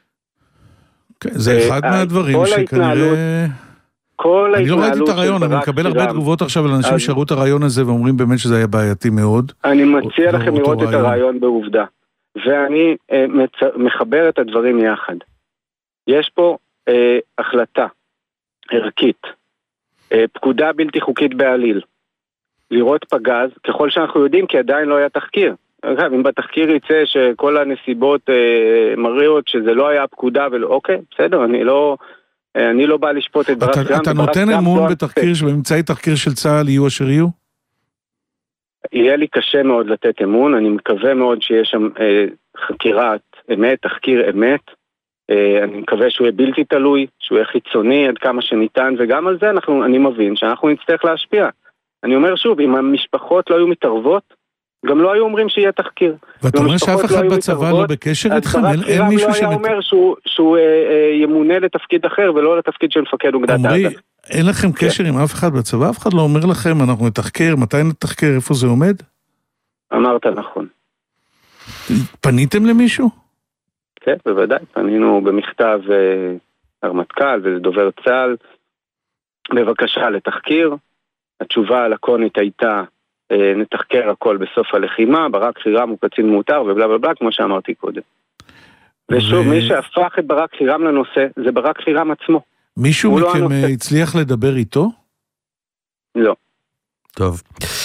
זה אחד מהדברים שכנראה... אני לא ראיתי את הרעיון, אני מקבל הרבה תגובות עכשיו על אנשים שראו את הרעיון הזה ואומרים באמת שזה היה בעייתי מאוד. אני מציע לכם לראות את הרעיון בעובדה, ואני מחבר את הדברים יחד. יש פה החלטה ערכית, פקודה בלתי חוקית בעליל, לראות פגז, ככל שאנחנו יודעים, כי עדיין לא היה תחקיר. אגב, אם בתחקיר יצא שכל הנסיבות מראות שזה לא היה פקודה, אוקיי, בסדר, אני לא בא לשפוט את ברק חירם. אתה נותן אמון בתחקיר, שבאמצעי תחקיר של צה"ל יהיו אשר יהיו? יהיה לי קשה מאוד לתת אמון, אני מקווה מאוד שיש שם חקירת אמת, תחקיר אמת, אני מקווה שהוא יהיה בלתי תלוי, שהוא יהיה חיצוני עד כמה שניתן, וגם על זה אני מבין שאנחנו נצטרך להשפיע. אני אומר שוב, אם המשפחות לא היו מתערבות, גם לא היו אומרים שיהיה תחקיר. ואתה אומר שאף אחד בצבא לא בקשר איתכם? אין מישהו לא היה אומר שהוא ימונה לתפקיד אחר ולא לתפקיד של מפקד אוגדת עזה. אין לכם קשר עם אף אחד בצבא? אף אחד לא אומר לכם, אנחנו נתחקר, מתי נתחקר, איפה זה עומד? אמרת נכון. פניתם למישהו? כן, בוודאי. פנינו במכתב הרמטכ"ל ודובר צה"ל, בבקשה לתחקיר. התשובה הלקונית הייתה, נתחקר הכל בסוף הלחימה, ברק חירם הוא קצין מותר ובלה בלה בלה, כמו שאמרתי קודם. ושוב, מי שהפך את ברק חירם לנושא, זה ברק חירם עצמו. מישהו מכם הצליח לדבר איתו? לא. טוב.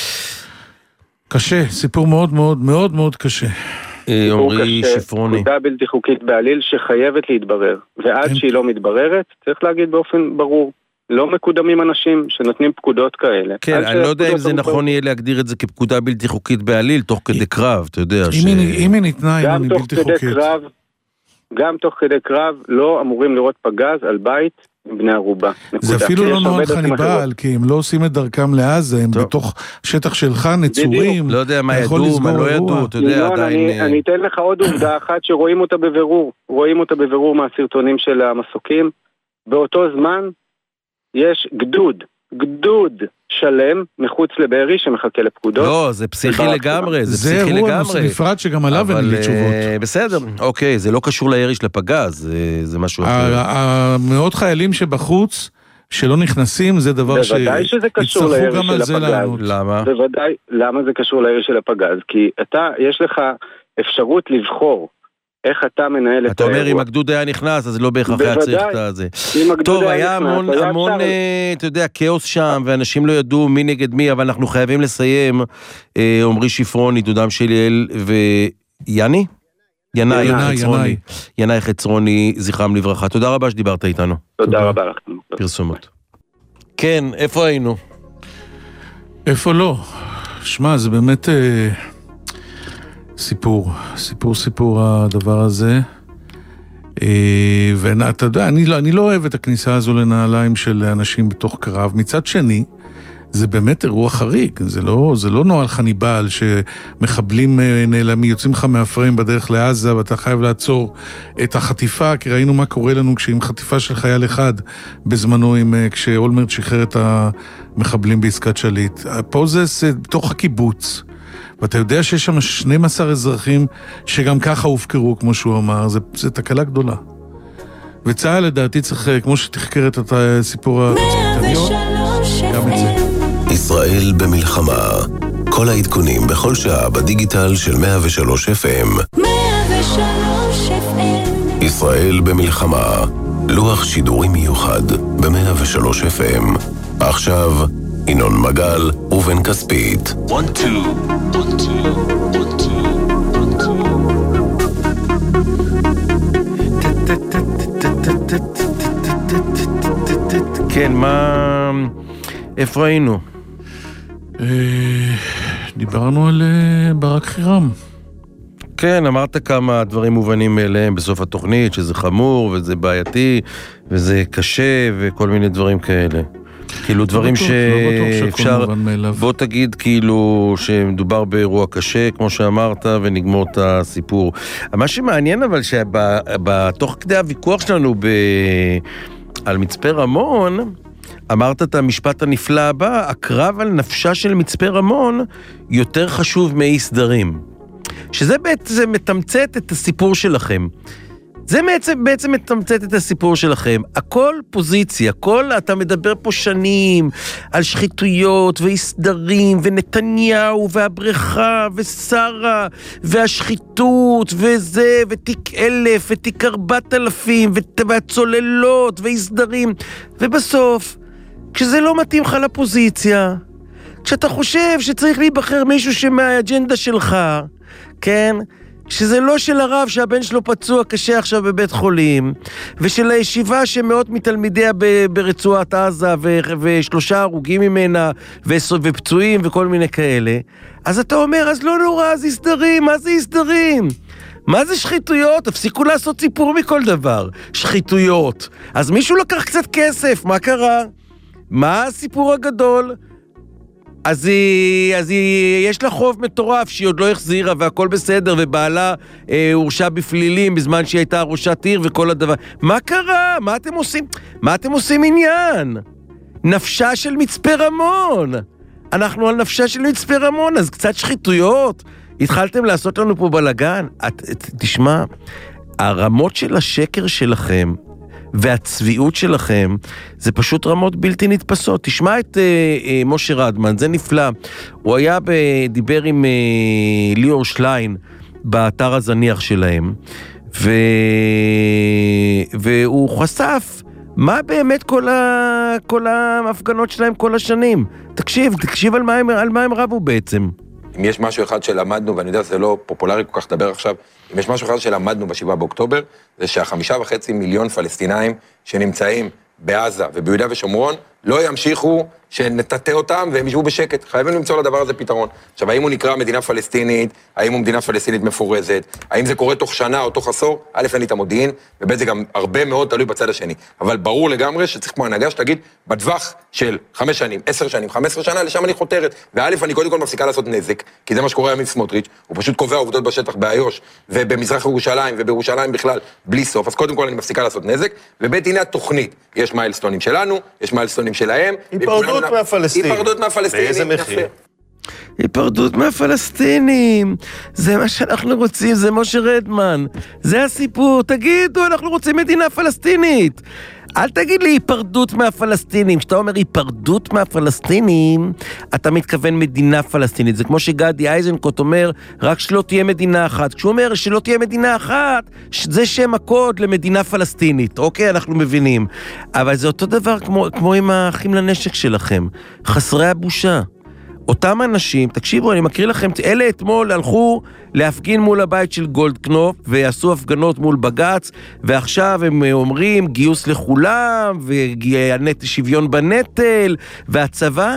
קשה, סיפור מאוד מאוד מאוד מאוד קשה. עומרי שפרוני. פקודה בלתי חוקית בעליל שחייבת להתברר, ועד שהיא לא מתבררת, צריך להגיד באופן ברור. לא מקודמים אנשים שנותנים פקודות כאלה. כן, אני לא יודע אם זה נכון יהיה להגדיר את זה כפקודה בלתי חוקית בעליל, תוך כדי קרב, אתה יודע. אם היא ניתנה, אם היא בלתי חוקית. גם תוך כדי קרב לא אמורים לראות פגז על בית עם בני ערובה. זה אפילו לא נועד חניבל, כי הם לא עושים את דרכם לעזה, הם בתוך שטח שלך נצורים. לא יודע מה ידעו, מה לא ידעו, אתה יודע עדיין... אני אתן לך עוד עובדה אחת שרואים אותה בבירור. רואים אותה בבירור מהסרטונים של המסוקים. באותו זמן יש גדוד שלם מחוץ לבארי שמחכה לפקודות. לא, זה פסיכי לגמרי, זה פסיכי לגמרי. זה אירוע נפרד שגם עליו אין לי תשובות. בסדר, אוקיי, זה לא קשור לירי של הפגז, זה משהו אחר. המאות חיילים שבחוץ, שלא נכנסים, זה דבר שיצטרכו גם על זה לענות. למה? בוודאי, למה זה קשור לירי של הפגז? כי יש לך אפשרות לבחור איך אתה מנהל את אתה אומר, אם הגדוד היה נכנס, אז לא בהכרח היה צריך את זה. טוב, היה המון, אתה יודע, כאוס שם, ואנשים לא ידעו מי נגד מי, אבל אנחנו חייבים לסיים. עומרי שפרוני, דודם של יעל ויאני? ינאי חצרוני, זכרם לברכה. תודה רבה שדיברת איתנו. תודה רבה לך. פרסומות. כן, איפה היינו? איפה לא? שמע, זה באמת... סיפור הדבר הזה. ואתה יודע, אני לא אוהב את הכניסה הזו לנעליים של אנשים בתוך קרב. מצד שני, זה באמת אירוע חריג. זה לא נועל חניבל שמחבלים נעלמים, יוצאים לך מהפריים בדרך לעזה, ואתה חייב לעצור את החטיפה, כי ראינו מה קורה לנו כשעם חטיפה של חייל אחד בזמנו, כשאולמרט שחרר את המחבלים בעסקת שליט. פה זה בתוך הקיבוץ. ואתה יודע שיש שם 12 אזרחים שגם ככה הופקרו, כמו שהוא אמר, זה תקלה גדולה. וצה"ל לדעתי צריך, כמו שתחקרת את הסיפור התצפיתניות, גם את זה. ישראל במלחמה. כל העדכונים בכל שעה בדיגיטל של 103 FM. 103 FM. ישראל במלחמה. לוח שידורים מיוחד ב-103 FM. עכשיו... ינון מגל ובן כספית. 1, 2, 1, 2, 1, 2. כן, איפה היינו? דיברנו על ברק חירם. כן, אמרת כמה דברים מובנים מאליהם בסוף התוכנית, שזה חמור וזה בעייתי וזה קשה וכל מיני דברים כאלה. כאילו דברים שאפשר, בוא תגיד כאילו שמדובר באירוע קשה, כמו שאמרת, ונגמור את הסיפור. מה שמעניין אבל שבתוך כדי הוויכוח שלנו על מצפה רמון, אמרת את המשפט הנפלא הבא, הקרב על נפשה של מצפה רמון יותר חשוב מאי סדרים. שזה בעצם מתמצת את הסיפור שלכם. זה בעצם מתמצת את הסיפור שלכם. הכל פוזיציה, אתה מדבר פה שנים על שחיתויות והסדרים ונתניהו והבריכה ושרה והשחיתות וזה ותיק 1000 ותיק 4000 והצוללות והסדרים. ובסוף, כשזה לא מתאים לך לפוזיציה, כשאתה חושב שצריך להיבחר מישהו שמהאג'נדה שלך, כן? שזה לא של הרב שהבן שלו פצוע קשה עכשיו בבית חולים, ושל הישיבה שמאות מתלמידיה ברצועת עזה, ו3 הרוגים ממנה, ופצועים וכל מיני כאלה, אז אתה אומר, אז לא נורא, אז הסדרים, מה זה הסדרים? מה זה שחיתויות? תפסיקו לעשות סיפור מכל דבר. שחיתויות. אז מישהו לקח קצת כסף, מה קרה? מה הסיפור הגדול? אז יש לה חוב מטורף שהיא עוד לא החזירה והכל בסדר, ובעלה הורשע בפלילים בזמן שהיא הייתה ראשת עיר וכל הדבר. מה קרה? מה אתם עושים? מה אתם עושים עניין? נפשה של מצפה רמון. אנחנו על נפשה של מצפה רמון, אז קצת שחיתויות. התחלתם לעשות לנו פה בלגן. תשמע, הרמות של השקר שלכם והצביעות שלכם, זה פשוט רמות בלתי נתפסות. תשמע את משה רדמן, זה נפלא. הוא היה דיבר עם ליאור שליין באתר הזניח שלהם, והוא חשף מה באמת כל ההפגנות שלהם כל השנים. תקשיב על מה הם רבו בעצם. אם יש משהו אחד שלמדנו, ואני יודע שזה לא פופולרי כל כך לדבר עכשיו, אם יש משהו אחד שלמדנו ב7 באוקטובר, זה ש5.5 מיליון פלסטינאים שנמצאים בעזה וביהודה ושומרון, לא ימשיכו שנטטה אותם והם ישבו בשקט. חייבים למצוא לדבר הזה פתרון. עכשיו, האם הוא נקרא מדינה פלסטינית, האם הוא מדינה פלסטינית מפורזת, האם זה קורה תוך שנה או תוך עשור, א' אין לי את המודיעין, וב' זה גם הרבה מאוד תלוי בצד השני. אבל ברור לגמרי שצריך כמו הנהגה שתגיד, בטווח של 5 שנים, 10 שנים, 15 שנה, לשם אני חותרת. וא' אני קודם כל מפסיקה לעשות נזק, כי זה מה שקורה עם סמוטריץ', הוא פשוט קובע עובדות בשטח באיו"ש, ובמזרח ירושלים, ובירושלים בכלל, בלי סוף. אז קודם כל אני מפסיקה לעשות נזק, וב' הנה התוכנית. יש מיילסטונים שלנו, יש מיילסטונים שלהם. היפרדות מהפלסטינים. היפרדות מהפלסטינים. באיזה מחיר? היפרדות מהפלסטינים. זה מה שאנחנו רוצים, זה משה רדמן. זה הסיפור. תגידו, אנחנו רוצים מדינה פלסטינית. אל תגיד לי היפרדות מהפלסטינים. כשאתה אומר היפרדות מהפלסטינים, אתה מתכוון מדינה פלסטינית. זה כמו שגדי איזנקוט אומר, רק שלא תהיה מדינה אחת. כשהוא אומר שלא תהיה מדינה אחת, זה שם הקוד למדינה פלסטינית. אוקיי, אנחנו מבינים. אבל זה אותו דבר כמו עם האחים לנשק שלכם. חסרי הבושה. אותם אנשים, תקשיבו, אני מקריא לכם, אלה אתמול הלכו להפגין מול הבית של גולדקנופ, ועשו הפגנות מול בגץ, ועכשיו הם אומרים גיוס לכולם, ושוויון בנטל, והצבא,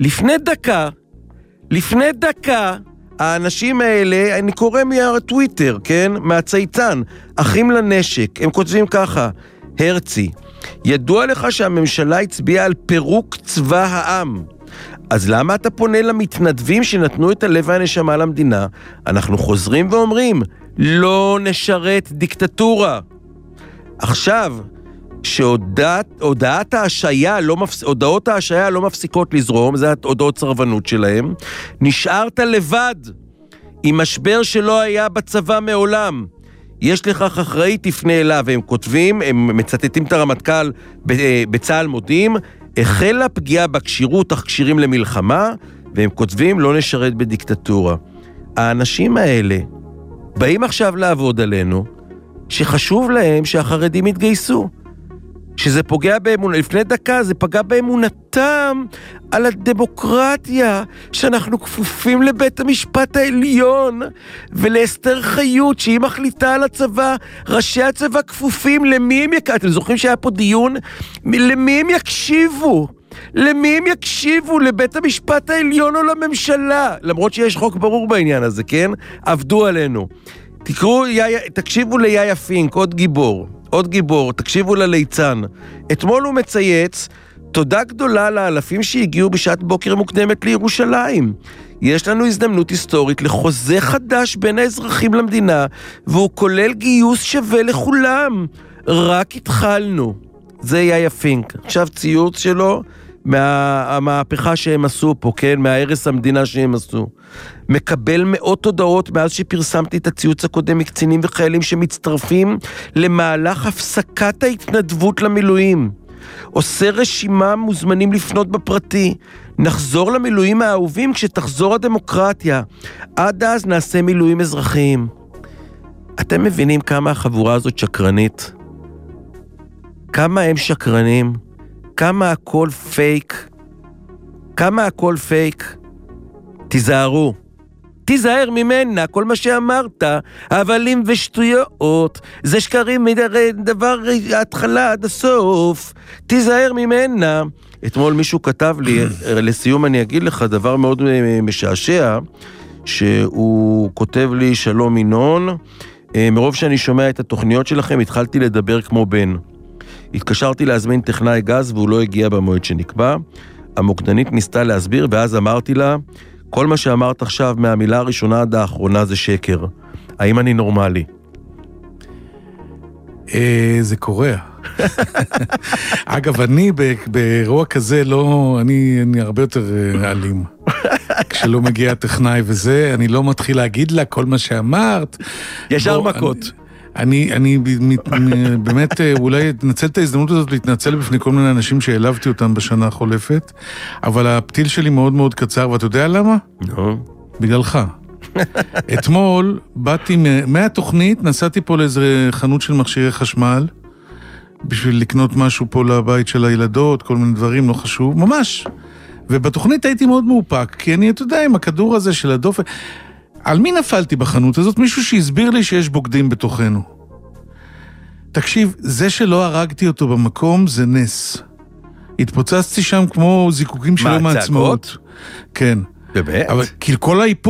לפני דקה, האנשים האלה, אני קורא מהטוויטר, כן? מהצייצן, אחים לנשק, הם כותבים ככה, הרצי, ידוע לך שהממשלה הצביעה על פירוק צבא העם, אז למה אתה פונה למתנדבים שנתנו את הלב והנשמה למדינה? אנחנו חוזרים ואומרים, לא נשרת דיקטטורה. עכשיו, שהודעות ההשעיה לא מפסיקות לזרום, זה הודעות סרבנות שלהם, נשארת לבד, עם משבר שלא היה בצבא מעולם. יש לכך אחראי, תפנה אליו, והם כותבים, הם מצטטים את הרמטכ"ל בצה"ל מודיעים, החלה פגיעה בקשירות, אך קשירים למלחמה, והם כותבים לא נשרת בדיקטטורה. האנשים האלה באים עכשיו לעבוד עלינו, שחשוב להם שהחרדים יתגייסו. שזה פוגע באמונה, לפני דקה זה פגע באמונתם על הדמוקרטיה, שאנחנו כפופים לבית המשפט העליון, ולאסתר חיות, שהיא מחליטה על הצבא, ראשי הצבא כפופים, למי הם יקשיבו? אתם זוכרים שהיה פה דיון? למי הם יקשיבו? למי הם יקשיבו? לבית המשפט העליון או לממשלה? למרות שיש חוק ברור בעניין הזה, כן? עבדו עלינו. תקשיבו ליאיה פינק, עוד גיבור, תקשיבו לליצן. אתמול הוא מצייץ, תודה גדולה לאלפים שהגיעו בשעת בוקר מוקדמת לירושלים. יש לנו הזדמנות היסטורית לחוזה חדש בין האזרחים למדינה, והוא כולל גיוס שווה לכולם. רק התחלנו. זה יאיה פינק. עכשיו ציוץ שלו מהמהפכה שהם עשו פה, כן? מההרס המדינה שהם עשו. מקבל מאות הודעות מאז שפרסמתי את הציוץ הקודם מקצינים וחיילים שמצטרפים למהלך הפסקת ההתנדבות למילואים. עושה רשימה, מוזמנים לפנות בפרטי. נחזור למילואים האהובים כשתחזור הדמוקרטיה. עד אז נעשה מילואים אזרחיים. אתם מבינים כמה החבורה הזאת שקרנית? כמה הם שקרנים? כמה הכל פייק? תיזהרו. תיזהר ממנה, כל מה שאמרת, הבלים ושטויות, זה שקרים מדבר ההתחלה עד הסוף, תיזהר ממנה. אתמול מישהו כתב לי, לסיום אני אגיד לך דבר מאוד משעשע, שהוא כותב לי, שלום ינון, מרוב שאני שומע את התוכניות שלכם, התחלתי לדבר כמו בן. התקשרתי להזמין טכנאי גז והוא לא הגיע במועד שנקבע, המוקדנית ניסתה להסביר ואז אמרתי לה, כל מה שאמרת עכשיו מהמילה הראשונה עד האחרונה זה שקר. האם אני נורמלי? זה קורה. אגב, אני באירוע כזה לא, אני הרבה יותר אלים. כשלא מגיע הטכנאי וזה, אני לא מתחיל להגיד לה כל מה שאמרת. ישר מכות. אני באמת אולי נצל את ההזדמנות הזאת להתנצל בפני כל מיני אנשים שהעלבתי אותם בשנה החולפת, אבל הפתיל שלי מאוד מאוד קצר, ואתה יודע למה? בגללך. אתמול באתי מהתוכנית, נסעתי פה לאיזה חנות של מכשירי חשמל, בשביל לקנות משהו פה לבית של הילדות, כל מיני דברים, לא חשוב, ממש. ובתוכנית הייתי מאוד מאופק, כי אני, אתה יודע, עם הכדור הזה של הדופן, על מי נפלתי בחנות הזאת? מישהו שהסביר לי שיש בוגדים בתוכנו. תקשיב, זה שלא הרגתי אותו במקום זה נס. התפוצצתי שם כמו זיקוקים שלו מעצמאות. כן. באמת? אבל כאילו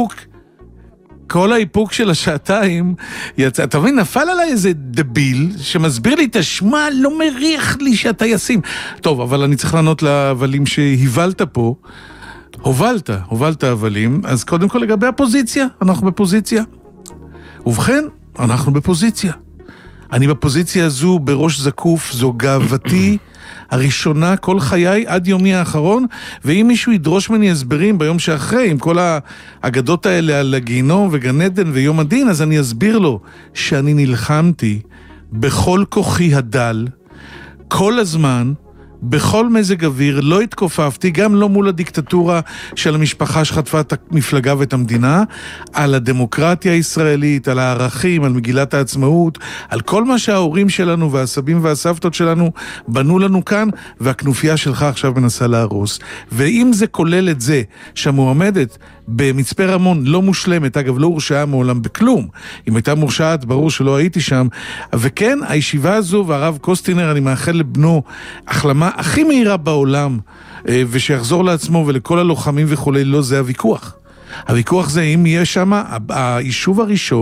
כל האיפוק של השעתיים יצא, אתה מבין, נפל עליי איזה דביל שמסביר לי את השמה, לא מריח לי שאתה ישים. טוב, אבל אני צריך לענות להבלים שהיבלת פה. הובלת הבלים, אז קודם כל לגבי הפוזיציה, אנחנו בפוזיציה. ובכן, אנחנו בפוזיציה. אני בפוזיציה הזו בראש זקוף, זו גאוותי הראשונה כל חיי עד יומי האחרון, ואם מישהו ידרוש מני הסברים ביום שאחרי, עם כל האגדות האלה על הגיהנום וגן עדן ויום הדין, אז אני אסביר לו שאני נלחמתי בכל כוחי הדל, כל הזמן, בכל מזג אוויר, לא התכופפתי, גם לא מול הדיקטטורה של המשפחה שחטפה את המפלגה ואת המדינה, על הדמוקרטיה הישראלית, על הערכים, על מגילת העצמאות, על כל מה שההורים שלנו והסבים והסבתות שלנו בנו לנו כאן, והכנופיה שלך עכשיו מנסה להרוס. ואם זה כולל את זה שהמועמדת במצפה רמון לא מושלמת, אגב לא הורשעה מעולם בכלום, אם הייתה מורשעת ברור שלא הייתי שם, וכן הישיבה הזו והרב קוסטינר, אני מאחל לבנו החלמה הכי מהירה בעולם, ושיחזור לעצמו ולכל הלוחמים וכולי, לא זה הוויכוח. הוויכוח זה אם יהיה שם היישוב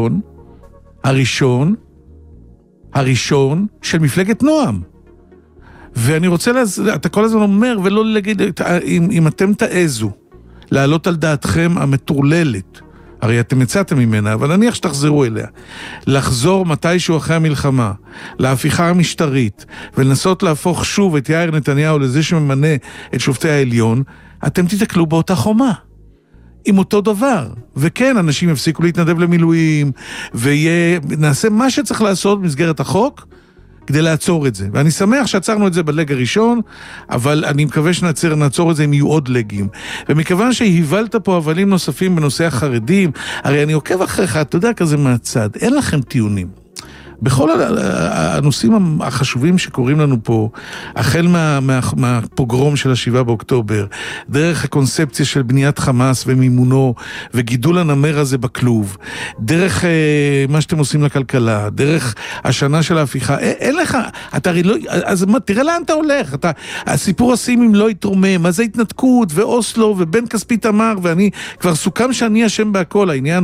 הראשון של מפלגת נועם. ואני רוצה, אתה כל הזמן אומר, ולא להגיד, אם אתם תעזו לעלות על דעתכם המטורללת, הרי אתם הצעתם ממנה, אבל נניח שתחזרו אליה, לחזור מתישהו אחרי המלחמה, להפיכה המשטרית, ולנסות להפוך שוב את יאיר נתניהו לזה שממנה את שופטי העליון, אתם תתקלו באותה חומה, עם אותו דבר. וכן, אנשים יפסיקו להתנדב למילואים, ונעשה מה שצריך לעשות במסגרת החוק, כדי לעצור את זה. ואני שמח שעצרנו את זה בלג הראשון, אבל אני מקווה שנעצור את זה אם יהיו עוד לגים. ומכיוון שהיבלת פה הבלים נוספים בנושא החרדים, הרי אני עוקב אחריך, אתה יודע, כזה מהצד, אין לכם טיעונים. בכל הנושאים החשובים שקוראים לנו פה, החל מהפוגרום של 7 באוקטובר, דרך הקונספציה של בניית חמאס ומימונו, וגידול הנמר הזה בכלוב, דרך מה שאתם עושים לכלכלה, דרך השנה של ההפיכה, אין לך, אתה הרי לא, אז תראה לאן אתה הולך, הסיפור הסימים לא יתרומם, מה זה התנתקות, ואוסלו, ובן כספי תמר, ואני כבר סוכם שאני אשם בהכל, העניין הוא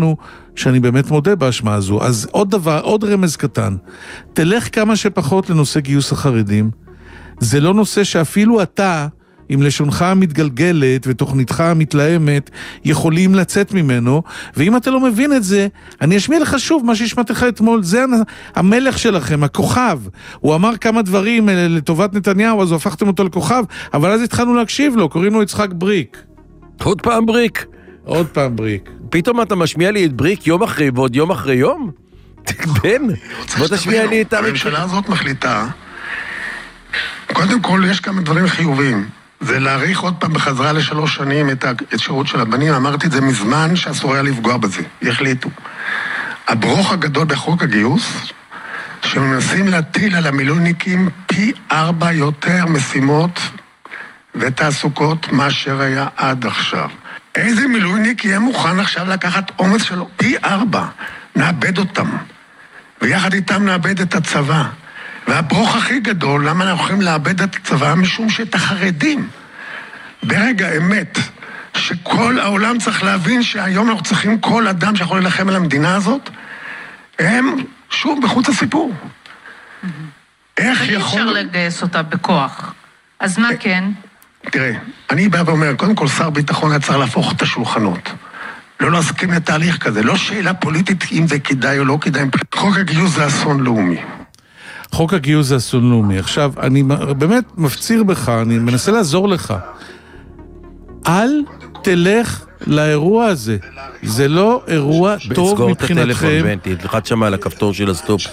שאני באמת מודה באשמה הזו. אז עוד דבר, עוד רמז קטן. תלך כמה שפחות לנושא גיוס החרדים. זה לא נושא שאפילו אתה, עם לשונך המתגלגלת ותוכניתך המתלהמת, יכולים לצאת ממנו, ואם אתה לא מבין את זה, אני אשמיע לך שוב מה שהשמעתי לך אתמול, זה המלך שלכם, הכוכב. הוא אמר כמה דברים לטובת נתניהו, אז הפכתם אותו לכוכב, אבל אז התחלנו להקשיב לו, קוראים לו יצחק בריק. עוד פעם בריק. עוד פעם בריק. פתאום אתה משמיע לי את בריק יום אחרי ועוד יום אחרי יום? בן, בוא תשמיע לי את הממשלה הזאת מחליטה, קודם כל יש כמה דברים חיוביים. זה להאריך עוד פעם בחזרה ל3 שנים את שירות של הבנים. אמרתי את זה מזמן שאסור היה לפגוע בזה. יחליטו. הברוך הגדול בחוק הגיוס, שמנסים להטיל על המילואימניקים פי 4 יותר משימות ותעסוקות מאשר היה עד עכשיו. איזה מילואימניק יהיה מוכן עכשיו לקחת אומץ שלו? פי 4. נאבד אותם. ויחד איתם נאבד את הצבא. והברוך הכי גדול, למה אנחנו יכולים לאבד את הצבא? משום שאת החרדים, ברגע האמת, שכל העולם צריך להבין שהיום אנחנו צריכים כל אדם שיכול להילחם על המדינה הזאת, הם שוב בחוץ הסיפור. איך יכול... אי אפשר לגייס אותה בכוח. אז מה כן? תראה, אני בא ואומר, קודם כל שר ביטחון היה צריך להפוך את השולחנות. לא להסכים לתהליך כזה, לא שאלה פוליטית אם זה כדאי או לא כדאי. חוק הגיוס זה אסון לאומי. חוק הגיוס זה אסון לאומי. עכשיו, אני באמת מפציר בך, אני מנסה לעזור לך. אל תלך לאירוע הזה. זה לא אירוע טוב מבחינתכם. סגור את הטלפון, בנטי, תלחץ שם על הכפתור של הסטופ.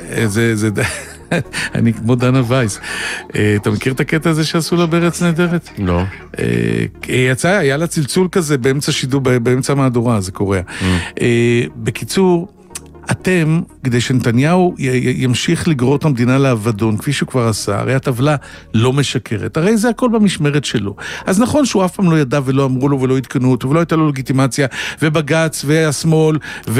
אני כמו דנה וייס. אתה מכיר את הקטע הזה שעשו לה בארץ נהדרת? לא. היה לה צלצול כזה באמצע שידור, באמצע מהדורה, זה קורה. בקיצור, אתם, כדי שנתניהו ימשיך לגרור את המדינה לאבדון, כפי שהוא כבר עשה, הרי הטבלה לא משקרת, הרי זה הכל במשמרת שלו. אז נכון שהוא אף פעם לא ידע ולא אמרו לו ולא התקנו אותו, ולא הייתה לו לגיטימציה, ובגץ והשמאל,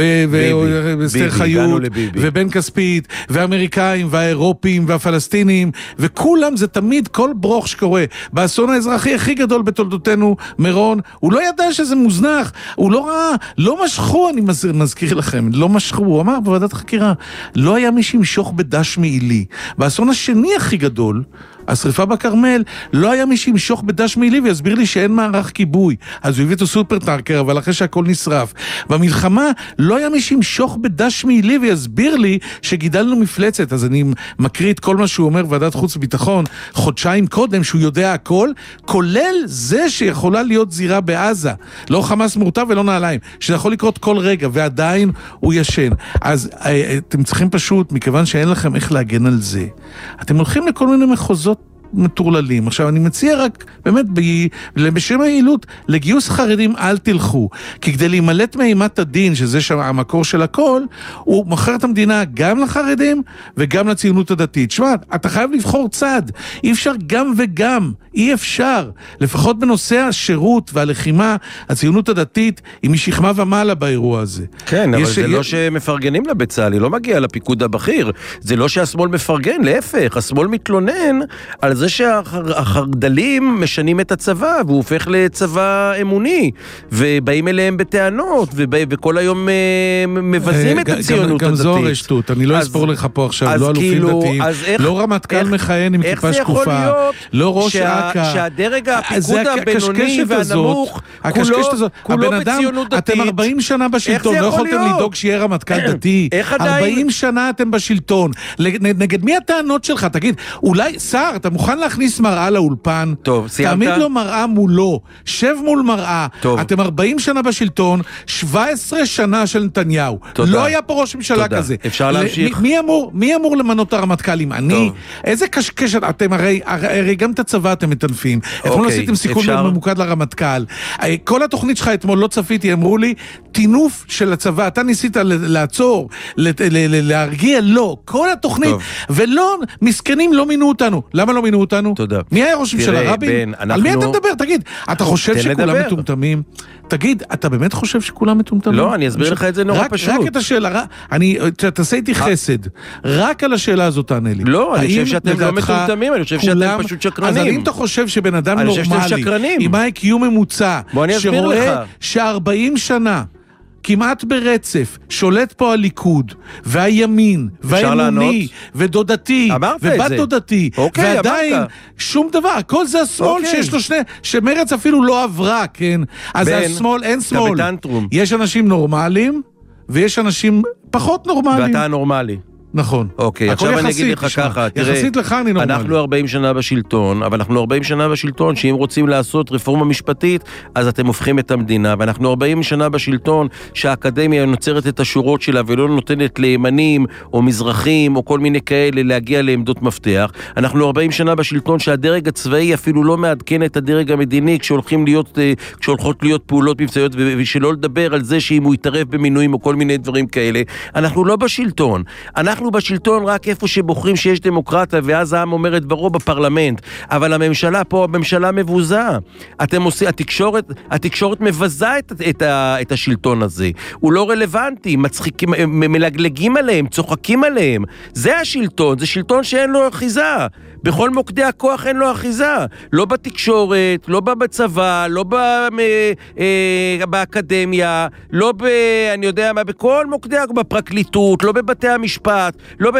וסתר חיות, ובן כספית, והאמריקאים, והאירופים, והפלסטינים, וכולם זה תמיד כל ברוך שקורה. באסון האזרחי הכי גדול בתולדותינו, מירון, הוא לא ידע שזה מוזנח, הוא לא ראה, לא משכו, אני מזכיר לכם, לא משכו, הוא אמר בוועדת החקירה, לא היה מי שימשוך בדש מעילי. באסון השני הכי גדול, השריפה בכרמל, לא היה מי שימשוך בדש מעילי ויסביר לי שאין מערך כיבוי. אז הוא הביא את הסופרטנקר, אבל אחרי שהכל נשרף. במלחמה לא היה מי שימשוך בדש מעילי ויסביר לי שגידלנו מפלצת. אז אני מקריא את כל מה שהוא אומר ועדת חוץ וביטחון, חודשיים קודם שהוא יודע הכל, כולל זה שיכולה להיות זירה בעזה. לא חמאס מורתע ולא נעליים. שזה יכול לקרות כל רגע, ועדיין הוא ישן. אז אתם צריכים פשוט, מכיוון שאין לכם איך להגן על זה, אתם הולכים לכל מיני מחוזות מטורללים. עכשיו, אני מציע רק, באמת, בשם היעילות, לגיוס חרדים אל תלכו. כי כדי להימלט מאימת הדין, שזה המקור של הכל, הוא מוכר את המדינה גם לחרדים וגם לציונות הדתית. שמע, אתה חייב לבחור צד. אי אפשר גם וגם. אי אפשר. לפחות בנושא השירות והלחימה, הציונות הדתית היא משכמה ומעלה באירוע הזה. כן, אבל זה לא שמפרגנים לבצע, היא לא מגיעה לפיקוד הבכיר. זה לא שהשמאל מפרגן, להפך. השמאל מתלונן על זה שהחרדלים משנים את הצבא, והוא הופך לצבא אמוני, ובאים אליהם בטענות, וכל היום מבזים את הציונות הדתית. גם זו הרשתות, אני לא אספור לך פה עכשיו, לא אלופים דתיים, לא רמטכ"ל מכהן עם כיפה שקופה, לא ראש אכ"א. שהדרג הפיקוד הבינוני והנמוך, כולו בציונות דתית. אתם 40 שנה בשלטון, לא יכולתם לדאוג שיהיה רמטכ"ל דתי. 40 שנה אתם בשלטון. נגד מי הטענות שלך? תגיד, אולי שר, אתה מוכן להכניס מראה לאולפן? טוב, סיימת? תעמיד לו מראה מולו, שב מול מראה. טוב. אתם 40 שנה בשלטון, 17 שנה של נתניהו. תודה. לא היה פה ראש ממשלה תודה. כזה. אפשר להמשיך? מי אמור למנות את הרמטכ"לים? אני? איזה קשקש, אתם הרי גם את הצבא אתם מטנפים. אתמול עשיתם סיכון ממוקד לרמטכ"ל. כל התוכנית שלך אתמול לא צפיתי, אמרו לי, טינוף של הצבא, אתה ניסית לעצור, להרגיע, לא. כל התוכנית, ולא, מסכנים לא מינו אותנו. למה לא מינו אותנו? תודה. מי היה ראש ממשלה? רבין? על מי אתה מדבר? תגיד, אתה חושב שכולם מטומטמים? תגיד, אתה באמת חושב שכולם מטומטמים? לא, אני אסביר לך את זה נורא פשוט. רק את השאלה, תעשה איתי חסד. רק על השאלה הזאת תענה לי. לא, אני חושב שאתם לא מטומטמים, אני חושב שאתם פשוט שקרנים. אז אם אתה חושב שבן אדם נורמלי, עם IQ ממוצע, שרואה ש40 שנה כמעט ברצף, שולט פה הליכוד, והימין, והאמוני, ודודתי, ובת דודתי, ועדיין שום דבר, הכל זה השמאל שיש לו שני, שמרץ אפילו לא עברה, כן? אז השמאל, אין שמאל. יש אנשים נורמליים, ויש אנשים פחות נורמליים. ואתה נורמלי. נכון. אוקיי, עכשיו אני אגיד לך ככה, תראה, יחסית לך אני נורמלי. אנחנו 40 שנה בשלטון, אבל אנחנו 40 שנה בשלטון, שאם רוצים לעשות רפורמה משפטית, אז אתם הופכים את המדינה, ואנחנו 40 שנה בשלטון, שהאקדמיה נוצרת את השורות שלה, ולא נותנת לימנים, או מזרחים, או כל מיני כאלה, להגיע לעמדות מפתח. אנחנו 40 שנה בשלטון, שהדרג הצבאי אפילו לא מעדכן את הדרג המדיני, כשהולכות להיות פעולות מבצעיות, ושלא לדבר על זה שאם הוא יתערב במינויים, או כל מיני דברים כאלה. אנחנו לא בשלטון. אנחנו בשלטון רק איפה שבוחרים שיש דמוקרטיה, ואז העם אומר את דברו בפרלמנט. אבל הממשלה פה, הממשלה מבוזה. התקשורת מבזה את השלטון הזה. הוא לא רלוונטי, מצחיקים, מלגלגים עליהם, צוחקים עליהם. זה השלטון, זה שלטון שאין לו אחיזה. בכל מוקדי הכוח אין לו אחיזה. לא בתקשורת, לא בצבא, לא באקדמיה, לא אני יודע מה, בכל מוקדי, בפרקליטות, לא בבתי המשפט,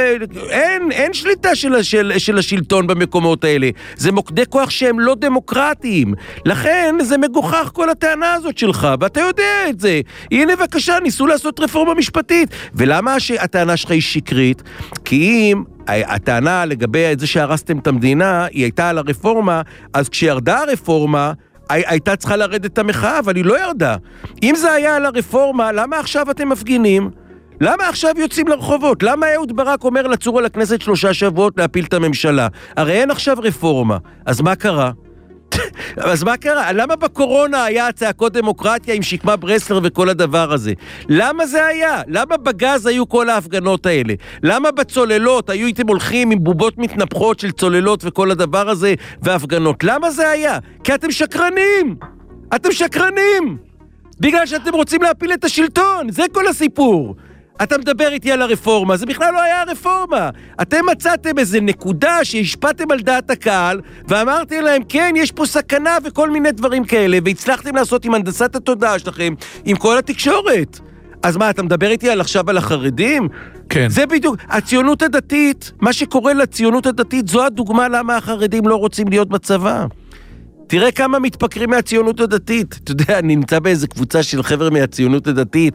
אין שליטה של השלטון במקומות האלה. זה מוקדי כוח שהם לא דמוקרטיים. לכן זה מגוחך כל הטענה הזאת שלך, ואתה יודע את זה. הנה בבקשה, ניסו לעשות רפורמה משפטית. ולמה הטענה שלך היא שקרית? כי אם הטענה לגבי את זה שהרסתם את המדינה, היא הייתה על הרפורמה, אז כשירדה הרפורמה, הייתה צריכה לרדת את המחאה, אבל היא לא ירדה. אם זה היה על הרפורמה, למה עכשיו אתם מפגינים? למה עכשיו יוצאים לרחובות? למה אהוד ברק אומר לצור על הכנסת 3 שבועות להפיל את הממשלה? הרי אין עכשיו רפורמה. אז מה קרה? אז מה קרה? למה בקורונה היה הצעקות דמוקרטיה עם שקמה ברסלר וכל הדבר הזה? למה זה היה? למה בגז היו כל ההפגנות האלה? למה בצוללות הייתם הולכים עם בובות מתנפחות של צוללות וכל הדבר הזה והפגנות? למה זה היה? כי אתם שקרנים! אתם שקרנים! בגלל שאתם רוצים להפיל את השלטון! זה כל הסיפור! אתה מדבר איתי על הרפורמה, זה בכלל לא היה הרפורמה. אתם מצאתם איזה נקודה שהשפעתם על דעת הקהל, ואמרתי להם, כן, יש פה סכנה וכל מיני דברים כאלה, והצלחתם לעשות עם הנדסת התודעה שלכם, עם כל התקשורת. אז מה, אתה מדבר איתי עכשיו על החרדים? כן. זה בדיוק, הציונות הדתית, מה שקורה לציונות הדתית, זו הדוגמה למה החרדים לא רוצים להיות בצבא. תראה כמה מתפקרים מהציונות הדתית. אתה יודע, אני נמצא באיזה קבוצה של חבר'ה מהציונות הדתית,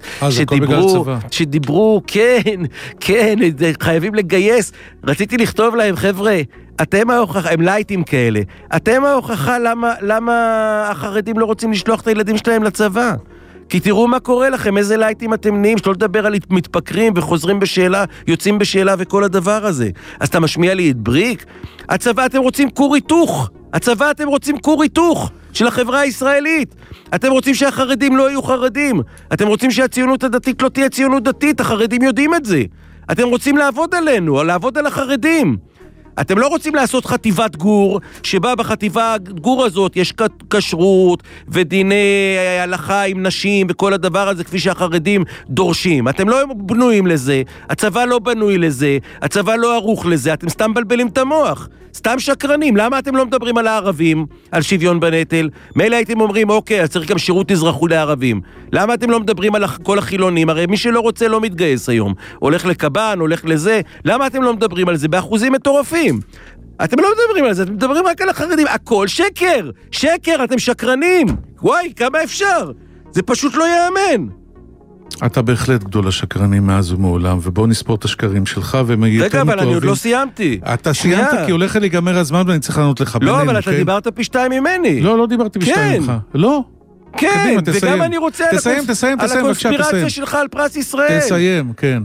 שדיברו, כן, חייבים לגייס. רציתי לכתוב להם, חבר'ה, אתם ההוכחה, הם לייטים כאלה, אתם ההוכחה למה החרדים לא רוצים לשלוח את הילדים שלהם לצבא. כי תראו מה קורה לכם, איזה לייטים אתם נהיים, שלא לדבר על מתפקרים וחוזרים בשאלה, יוצאים בשאלה וכל הדבר הזה. אז אתה משמיע לי את בריק? הצבא אתם רוצים כור היתוך. הצבא אתם רוצים כור היתוך של החברה הישראלית. אתם רוצים שהחרדים לא יהיו חרדים. אתם רוצים שהציונות הדתית לא תהיה ציונות דתית. החרדים יודעים את זה. אתם רוצים לעבוד עלינו, לעבוד על החרדים. אתם לא רוצים לעשות חטיבת גור, שבה בחטיבה גור הזאת יש כשרות ודיני הלכה עם נשים וכל הדבר הזה כפי שהחרדים דורשים. אתם לא בנויים לזה, הצבא לא בנוי לזה, הצבא לא ערוך לזה, אתם סתם בלבלים את המוח. סתם שקרנים, למה אתם לא מדברים על הערבים, על שוויון בנטל? מילא הייתם אומרים, אוקיי, אז צריך גם שירות אזרחי לערבים. למה אתם לא מדברים על כל החילונים? הרי מי שלא רוצה לא מתגייס היום. הולך לקב"ן, הולך לזה. למה אתם לא מדברים על זה? באחוזים מטורפים. אתם לא מדברים על זה, אתם מדברים רק על החרדים. הכל שקר! שקר, אתם שקרנים! וואי, כמה אפשר? זה פשוט לא יאמן. אתה בהחלט גדול השקרנים מאז ומעולם, ובוא נספור את השקרים שלך, והם יותר רגע, אבל אני עוד לא סיימתי. אתה סיימת כי הולך להיגמר הזמן ואני צריך לענות לך בינינו. לא, אבל אתה דיברת פי 2 ממני. לא דיברתי פי 2 ממך. לא. כן, וגם אני רוצה על הקונספירציה שלך על פרס ישראל. תסיים, כן.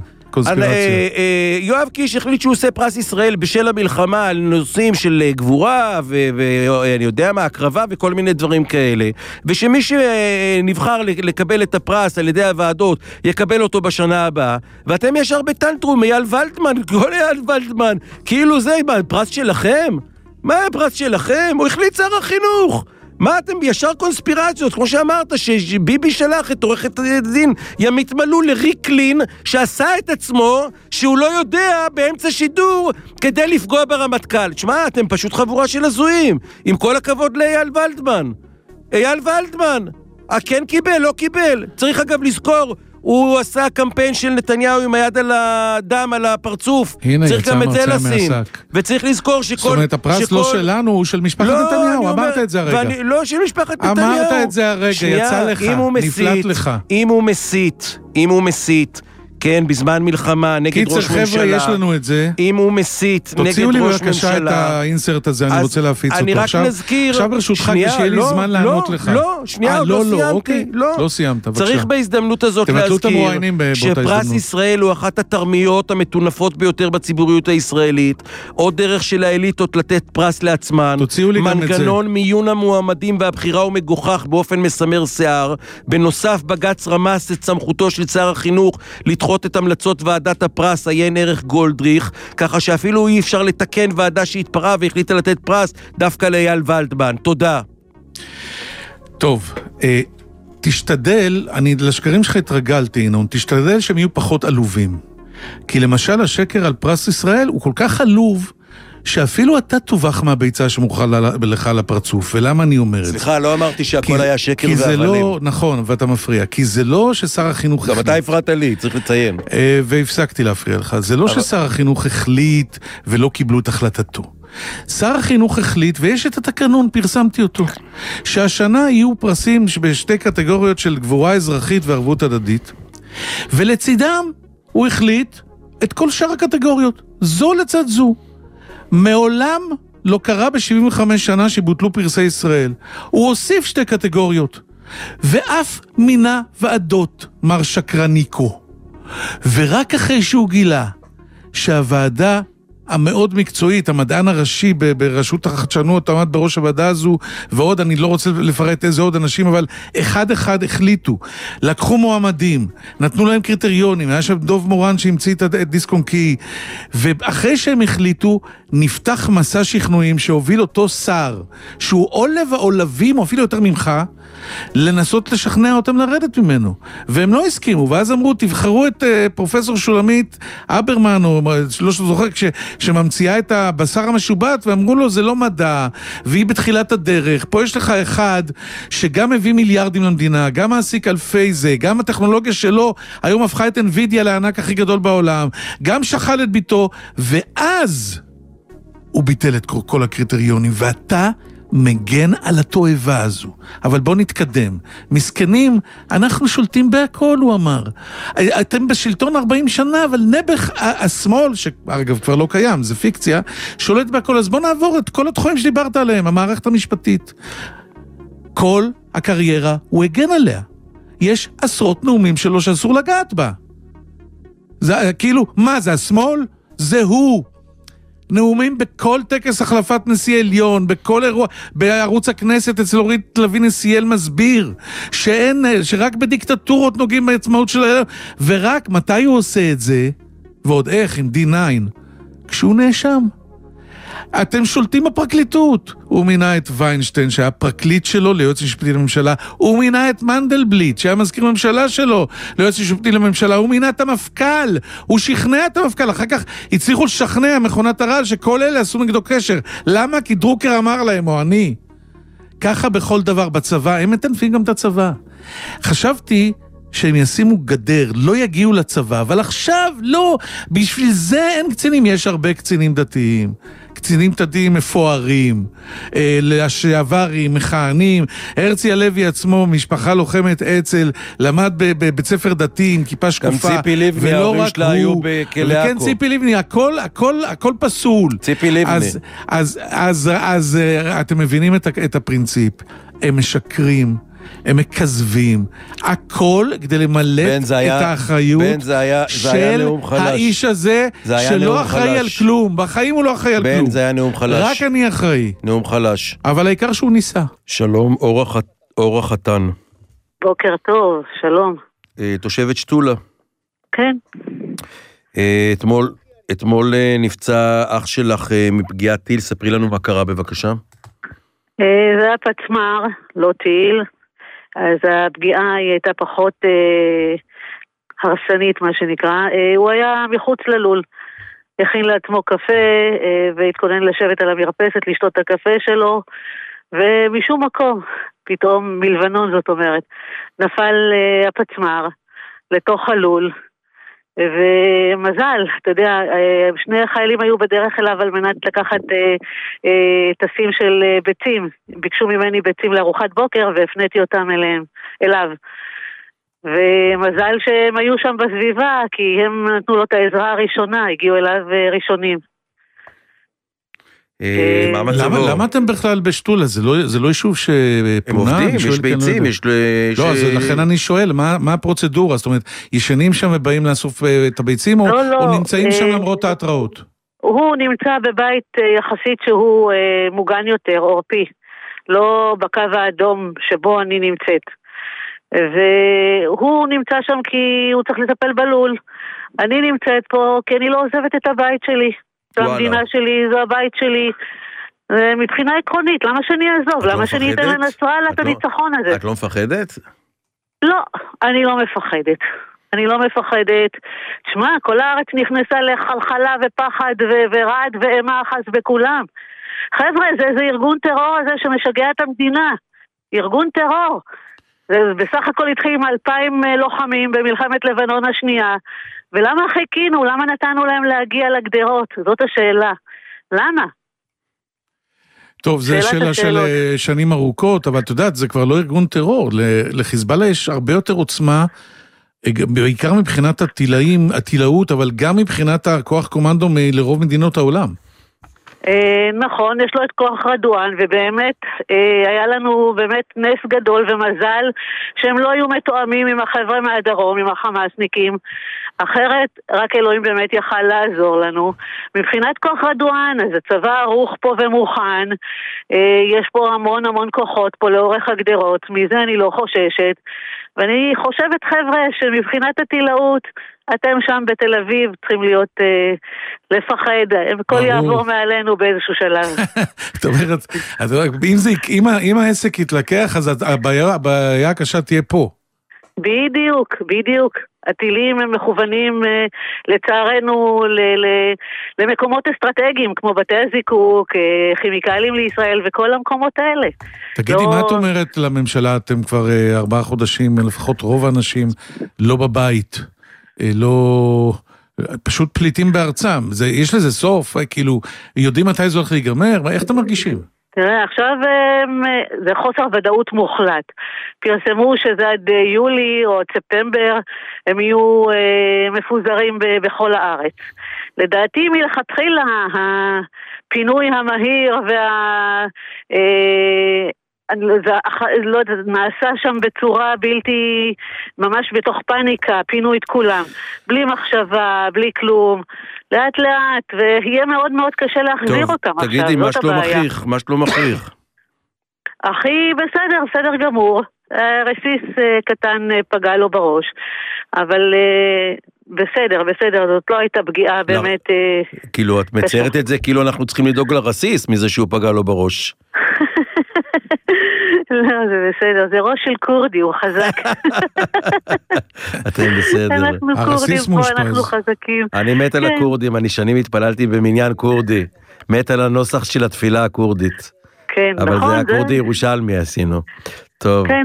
יואב קיש החליט שהוא עושה פרס ישראל בשל המלחמה על נושאים של גבורה ואני יודע מה, הקרבה וכל מיני דברים כאלה, ושמי שנבחר לקבל את הפרס על ידי הוועדות יקבל אותו בשנה הבאה, ואתם ישר בטנטרום, אייל ולדמן, כל אייל ולדמן, כאילו זה פרס שלכם? מה הפרס שלכם? הוא החליט שר החינוך. מה אתם ישר קונספירציות? כמו שאמרת, שביבי שלח את עורכת הדין ימית מלול לריקלין, שעשה את עצמו שהוא לא יודע באמצע שידור כדי לפגוע ברמטכ"ל. תשמע, אתם פשוט חבורה של הזויים. עם כל הכבוד לאייל ולדמן. אייל ולדמן, כן קיבל, לא קיבל. צריך אגב לזכור, הוא עשה קמפיין של נתניהו עם היד על הדם, על הפרצוף. הנה, צריך גם את זה לשים. וצריך לזכור שכל... זאת אומרת, הפרס לא שלנו, הוא של משפחת נתניהו, אמרת את זה הרגע. לא של משפחת נתניהו. אמרת את זה הרגע, יצא לך, נפלט לך. אם הוא מסית, כן, בזמן מלחמה, נגד ראש ממשלה. קיצר, חבר'ה, יש לנו את זה. אם הוא מסית נגד ראש ממשלה. תוציאו לי בבקשה את האינסרט הזה, אני רוצה להפיץ אותו. אני רק נזכיר... עכשיו ברשותך, כשיהיה לי זמן לענות לך. שנייה, עוד לא סיימתי. לא סיימת, בבקשה. צריך בהזדמנות הזאת להזכיר שפרס ישראל הוא אחת התרמיות המטונפות ביותר בציבוריות הישראלית, עוד דרך של האליטות לתת פרס לעצמן. תוציאו לי גם את זה. מנגנון מיון המועמדים והבחירה הוא מגוחך באופן מסמר שיער. בנוסף, בג"ץ רמס את סמכותו של שר החינוך לדחות את המלצות ועדת הפרס עיין ערך גולדריך, ככה שאפילו אי אפשר לתקן ועדה שהתפרעה והחליטה לתת פרס דווקא לאייל ולדמן. תודה. טוב, תשתדל, אני לשקרים שלך התרגלתי, ינון, תשתדל שהם יהיו פחות עלובים. כי למשל השקר על פרס ישראל הוא כל כך עלוב, שאפילו אתה תובח מהביצה שמוכל לך לפרצוף. ולמה אני אומר את זה? סליחה, לא אמרתי שהכל היה שקר ואבנים. כי זה לא, ואבנים. נכון, ואתה מפריע. כי זה לא ששר החינוך... גם אתה הפרעת לי, צריך לציין. והפסקתי להפריע לך. זה לא ששר החינוך החליט ולא קיבלו את החלטתו. שר החינוך החליט, ויש את התקנון, פרסמתי אותו, שהשנה יהיו פרסים בשתי קטגוריות של גבורה אזרחית וערבות הדדית, ולצידם הוא החליט את כל שאר הקטגוריות, זו לצד זו. מעולם לא קרה ב-75 שנה שבוטלו פרסי ישראל. הוא הוסיף שתי קטגוריות, ואף מינה ועדות, מר שקרניקו. ורק אחרי שהוא גילה שהוועדה המאוד מקצועית, המדען הראשי ברשות החדשנות עמד בראש הוועדה הזו, ועוד, אני לא רוצה לפרט איזה עוד אנשים, אבל אחד החליטו, לקחו מועמדים, נתנו להם קריטריונים, היה שם דוב מורן שהמציא את דיסק-און-קי, ואחרי שהם החליטו, נפתח מסע שכנועים שהוביל אותו שר, שהוא או לב העולבים, או אפילו יותר ממך, לנסות לשכנע אותם לרדת ממנו. והם לא הסכימו, ואז אמרו, תבחרו את פרופסור שולמית אברמן, או לא זוכר, שממציאה את הבשר המשובט, ואמרו לו, זה לא מדע, והיא בתחילת הדרך. פה יש לך אחד שגם מביא מיליארדים למדינה, גם מעסיק אלפי זה, גם הטכנולוגיה שלו, היום הפכה את NVIDIA לענק הכי גדול בעולם, גם שחל את ביתו, ואז הוא ביטל את כל הקריטריונים, ואתה מגן על התועבה הזו. אבל בוא נתקדם. מסכנים, אנחנו שולטים בהכל, הוא אמר. אתם בשלטון 40 שנה, אבל נבח השמאל, שאגב כבר לא קיים, זה פיקציה, שולט בהכל. אז בוא נעבור את כל התחומים שדיברת עליהם, המערכת המשפטית. כל הקריירה הוא הגן עליה. יש עשרות נאומים שלו שאסור לגעת בה. זה כאילו, מה זה השמאל? זה הוא. נאומים בכל טקס החלפת נשיא עליון, בכל אירוע, בערוץ הכנסת אצל אורית לוי נשיאל מסביר, שרק בדיקטטורות נוגעים בעצמאות של העליון, ורק מתי הוא עושה את זה, ועוד איך, עם D9, כשהוא נאשם. אתם שולטים בפרקליטות. הוא מינה את ויינשטיין, שהיה פרקליט שלו ליועץ משפטי לממשלה. הוא מינה את מנדלבליט, שהיה מזכיר ממשלה שלו ליועץ משפטי לממשלה. הוא מינה את המפכ"ל. הוא שכנע את המפכ"ל. אחר כך הצליחו לשכנע מכונת הרעל שכל אלה עשו נגדו קשר. למה? כי דרוקר אמר להם, או אני. ככה בכל דבר בצבא. הם מטנפים גם את הצבא. חשבתי שהם ישימו גדר, לא יגיעו לצבא, אבל עכשיו לא. בשביל זה אין קצינים. יש הרבה קצינים דתיים. קצינים דתיים מפוארים, לשעברים, מכהנים. הרצי הלוי עצמו, משפחה לוחמת אצל, למד בבית ספר דתי עם כיפה שקופה. גם ציפי לבני, ההורים שלה היו בכלא עכו. וכן, ציפי לבני, הכל פסול. ציפי לבני. אז אתם מבינים את הפרינציפ. הם משקרים. הם מכזבים, הכל כדי למלט את האחריות של האיש הזה, שלא אחראי על כלום, בחיים הוא לא אחראי על כלום. זה היה נאום חלש. רק אני אחראי. נאום חלש. אבל העיקר שהוא ניסה. שלום, אורה חתן. בוקר טוב, שלום. תושבת שטולה. כן. אתמול נפצע אח שלך מפגיעת טיל, ספרי לנו מה קרה בבקשה. זה היה פצמר, לא טיל. אז הפגיעה היא הייתה פחות הרסנית, מה שנקרא. הוא היה מחוץ ללול, הכין לעצמו קפה והתכונן לשבת על המרפסת, לשתות את הקפה שלו, ומשום מקום, פתאום מלבנון זאת אומרת, נפל הפצמר לתוך הלול, ומזל, אתה יודע, שני החיילים היו בדרך אליו על מנת לקחת תסים של ביצים, ביקשו ממני ביצים לארוחת בוקר והפניתי אותם אליו. ומזל שהם היו שם בסביבה, כי הם נתנו לו את העזרה הראשונה, הגיעו אליו ראשונים. למה אתם בכלל בשטולה? זה לא יישוב שפונה? הם עובדים, יש ביצים, יש... לא, לכן אני שואל, מה הפרוצדורה? זאת אומרת, ישנים שם ובאים לאסוף את הביצים, או נמצאים שם למרות ההתראות? הוא נמצא בבית יחסית שהוא מוגן יותר, אורפי, לא בקו האדום שבו אני נמצאת. והוא נמצא שם כי הוא צריך לטפל בלול. אני נמצאת פה כי אני לא עוזבת את הבית שלי. זו המדינה שלי, זו הבית שלי. מבחינה עקרונית, למה שאני אעזוב? למה שאני אתן לנסראללה את הניצחון הזה? את לא מפחדת? לא, אני לא מפחדת. אני לא מפחדת. תשמע, כל הארץ נכנסה לחלחלה ופחד ורעד ואימה אחת בכולם. חבר'ה, זה ארגון טרור הזה שמשגע את המדינה. ארגון טרור. זה בסך הכל התחיל עם 2,000 לוחמים במלחמת לבנון השנייה. ולמה חיכינו? למה נתנו להם להגיע לגדרות? זאת השאלה. למה? טוב, זה שאלה של שנים ארוכות, אבל את יודעת, זה כבר לא ארגון טרור. לחיזבאללה יש הרבה יותר עוצמה, בעיקר מבחינת הטילאות, אבל גם מבחינת הכוח קומנדו לרוב מדינות העולם. נכון, יש לו את כוח רדואן, ובאמת היה לנו באמת נס גדול ומזל שהם לא היו מתואמים עם החבר'ה מהדרום, עם החמאסניקים. אחרת רק אלוהים באמת יכל לעזור לנו. מבחינת כוח רדואן, אז הצבא ערוך פה ומוכן, יש פה המון המון כוחות פה לאורך הגדרות, מזה אני לא חוששת, ואני חושבת חבר'ה שמבחינת הטילאות אתם שם בתל אביב צריכים להיות לפחד, הכל יעבור מעלינו באיזשהו שלב. זאת אומרת, אם העסק יתלקח, אז הבעיה הקשה תהיה פה. בדיוק, בדיוק. הטילים הם מכוונים לצערנו למקומות אסטרטגיים, כמו בתי הזיקוק, כימיקלים לישראל וכל המקומות האלה. תגידי, מה את אומרת לממשלה? אתם כבר 4 חודשים, לפחות רוב האנשים לא בבית, לא... פשוט פליטים בארצם. יש לזה סוף? כאילו, יודעים מתי זה הולך להיגמר? איך אתם מרגישים? תראה, עכשיו זה חוסר ודאות מוחלט. פרסמו שזה עד יולי או עד ספטמבר, הם יהיו מפוזרים בכל הארץ. לדעתי מלכתחילה הפינוי המהיר לא יודעת, נעשה שם בצורה בלתי, ממש בתוך פאניקה, פינו את כולם, בלי מחשבה, בלי כלום, לאט לאט, ויהיה מאוד מאוד קשה להחזיר אותם עכשיו, תגידי, מה שלא מכריח? מה שלא מכריח? אחי, בסדר גמור, רסיס קטן פגע לו בראש, אבל בסדר, זאת לא הייתה פגיעה באמת. כאילו, את מציירת את זה, כאילו אנחנו צריכים לדאוג לרסיס מזה שהוא פגע לו בראש. לא, זה בסדר, זה ראש של קורדי, הוא חזק. אתם בסדר. אנחנו קורדים פה, אנחנו חזקים. אני מת על הקורדים, אני שנים התפללתי במניין קורדי. מת על הנוסח של התפילה הקורדית. כן, נכון. אבל זה הקורדי ירושלמי עשינו. טוב. כן.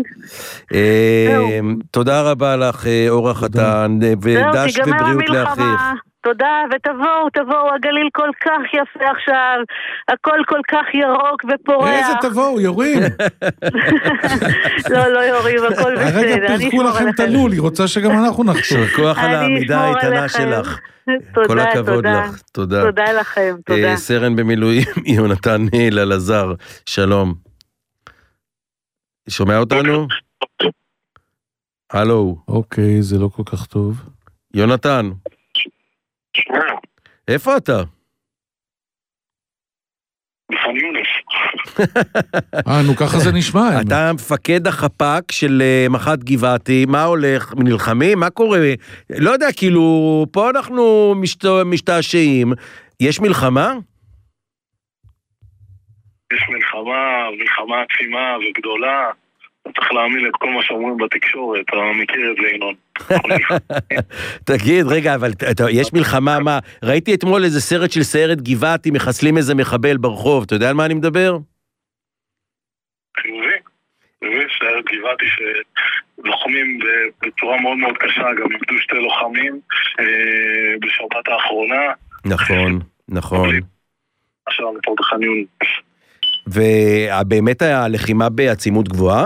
תודה רבה לך, אורה חתן, ודש ובריאות לאחיך. תודה, ותבואו, הגליל כל כך יפה עכשיו, הכל כל כך ירוק ופורח. איזה תבואו, יורים. לא יורים, הכל בסדר. הרגע פרקו לכם את הלול, היא רוצה שגם אנחנו נחשוב. כוח על העמידה האיתנה שלך. כל הכבוד לך, תודה. תודה לכם, תודה. סרן במילואים, יונתן אלעזר, שלום. שומע אותנו? הלו. אוקיי, זה לא כל כך טוב. יונתן. איפה אתה? בח'אן יונס. נו ככה זה נשמע. אתה מפקד החפ"ק של מח"ט גבעתי, מה הולך? נלחמים? מה קורה? לא יודע, כאילו, פה אנחנו משתעשעים. יש מלחמה? יש מלחמה עצימה וגדולה. צריך להאמין את כל מה שאומרים בתקשורת, אתה מכיר את זה, ינון. תגיד, רגע, אבל יש מלחמה, מה? ראיתי אתמול איזה סרט של סיירת גבעתי, מחסלים איזה מחבל ברחוב, אתה יודע על מה אני מדבר? חיובי, סיירת גבעתי לוחמים בצורה מאוד מאוד קשה, גם איבדו 2 לוחמים בשבת האחרונה. נכון, נכון. עכשיו נפור בח'אן יונס. ובאמת הלחימה בעצימות גבוהה?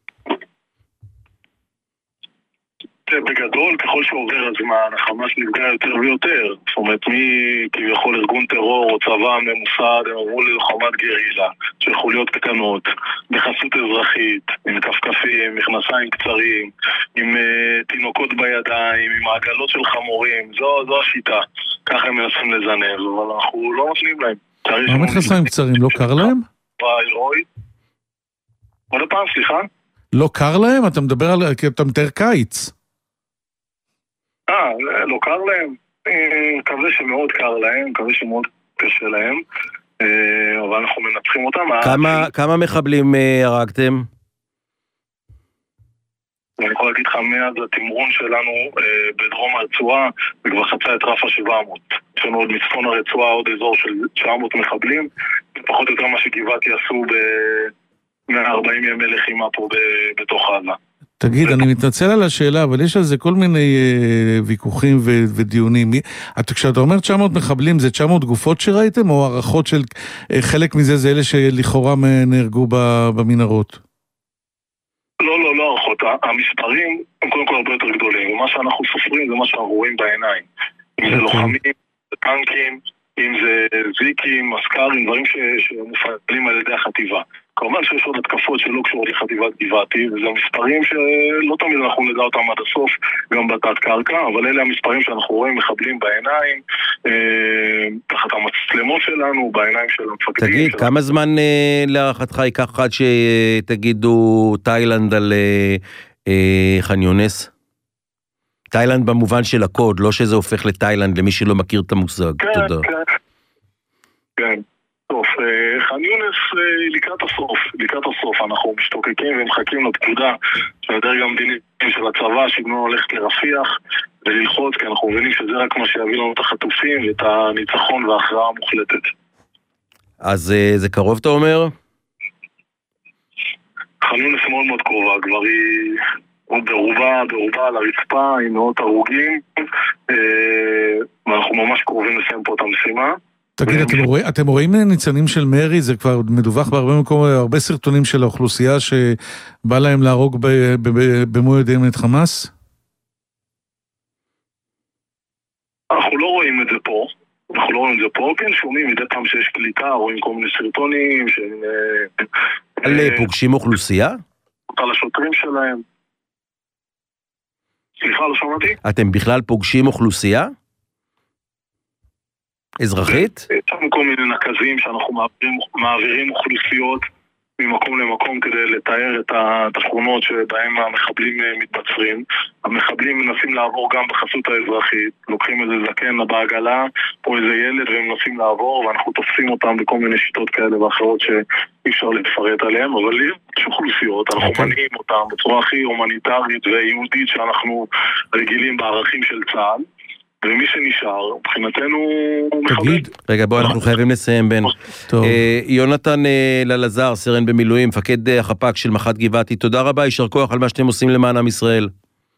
בגדול, ככל שעובר הזמן, החמאס נפגע יותר ויותר. זאת אומרת, מי כביכול ארגון טרור או צבא ממוסד, הם עברו ללוחמת גרילה, שחוליות קטנות, בחסות אזרחית, עם כפכפים, מכנסיים קצרים, עם תינוקות בידיים, עם עגלות של חמורים. זו השיטה. ככה הם מנסים לזנב, אבל אנחנו לא נותנים להם. מה מכנסיים קצרים? לא קר להם? עוד פעם, סליחה? לא קר להם? אתה מדבר על... אתה מתאר קיץ. לא קר להם. מקווה שמאוד קר להם, מקווה שמאוד קשה להם, אבל אנחנו מנצחים אותם. כמה מחבלים הרגתם? אני יכול להגיד לך, מאז התמרון שלנו בדרום הרצועה, זה כבר חצה את רף ה-700. יש לנו עוד מצפון הרצועה עוד אזור של 900 מחבלים, פחות או יותר מה שגבעתי עשו ב-140 ימי לחימה פה בתוך עזה. תגיד, אני מתנצל על השאלה, אבל יש על זה כל מיני ויכוחים ודיונים. כשאתה אומר 900 מחבלים, זה 900 גופות שראיתם, או הערכות של חלק מזה זה אלה שלכאורה נהרגו במנהרות? לא הערכות. המספרים הם קודם כל הרבה יותר גדולים, ומה שאנחנו סופרים זה מה שאנחנו רואים בעיניים. אם זה לוחמים, זה טנקים, אם זה זיקים, מסקרים, דברים שמופעלים על ידי החטיבה. כמובן שיש עוד התקפות שלא קשורות לחטיבת גבעתי, וזה מספרים שלא תמיד אנחנו נדע אותם עד הסוף, גם בתת קרקע, אבל אלה המספרים שאנחנו רואים מחבלים בעיניים, תחת המצלמות שלנו, בעיניים של המפקדים. תגיד, כמה זמן להערכתך ייקח עד שתגידו תאילנד על ח'אן יונס? תאילנד במובן של הקוד, לא שזה הופך לתאילנד למי שלא מכיר את המושג. תודה. כן. טוב, ח'אן יונס לקראת הסוף, אנחנו משתוקקים ומחכים לפקודה של הדרג המדיני של הצבא, שיגנו הולכת לרפיח וללחוץ, כי אנחנו מבינים שזה רק מה שיביא לנו את החטופים ואת הניצחון וההכרעה המוחלטת. אז זה קרוב אתה אומר? ח'אן יונס מאוד מאוד קרובה, כבר היא ברובה על הרצפה עם מאות הרוגים, ואנחנו ממש קרובים לסיים פה את המשימה. תגיד, אתם רואים ניצנים של מרי? זה כבר מדווח בהרבה מקום, הרבה סרטונים של האוכלוסייה שבא להם להרוג במו ידיהם את חמאס? אנחנו לא רואים את זה פה. כן, שומעים מדי פעם שיש קליטה, רואים כל מיני סרטונים על פוגשים אוכלוסייה? על השוטרים שלהם. סליחה, לא שמעתי? אתם בכלל פוגשים אוכלוסייה? אזרחית? יש לנו כל מיני נקזים שאנחנו מעבירים אוכלוסיות ממקום למקום כדי לתאר את התכונות שבהם המחבלים מתבצרים. המחבלים מנסים לעבור גם בחסות האזרחית, לוקחים איזה זקן בעגלה או איזה ילד והם מנסים לעבור, ואנחנו תופסים אותם בכל מיני שיטות כאלה ואחרות שאי אפשר לפרט עליהם, אבל יש אוכלוסיות, אנחנו מניעים אותם בצורה הכי הומניטרית ויהודית שאנחנו רגילים בערכים של צה"ל, ומי שנשאר, מבחינתנו תגיד, רגע בוא, אנחנו חייבים לסיים בן. יונתן ללזר, סרן במילואים, מפקד החפ"ק של מח"ט גבעתי, תודה רבה, יישר כוח על מה שאתם עושים למען עם ישראל.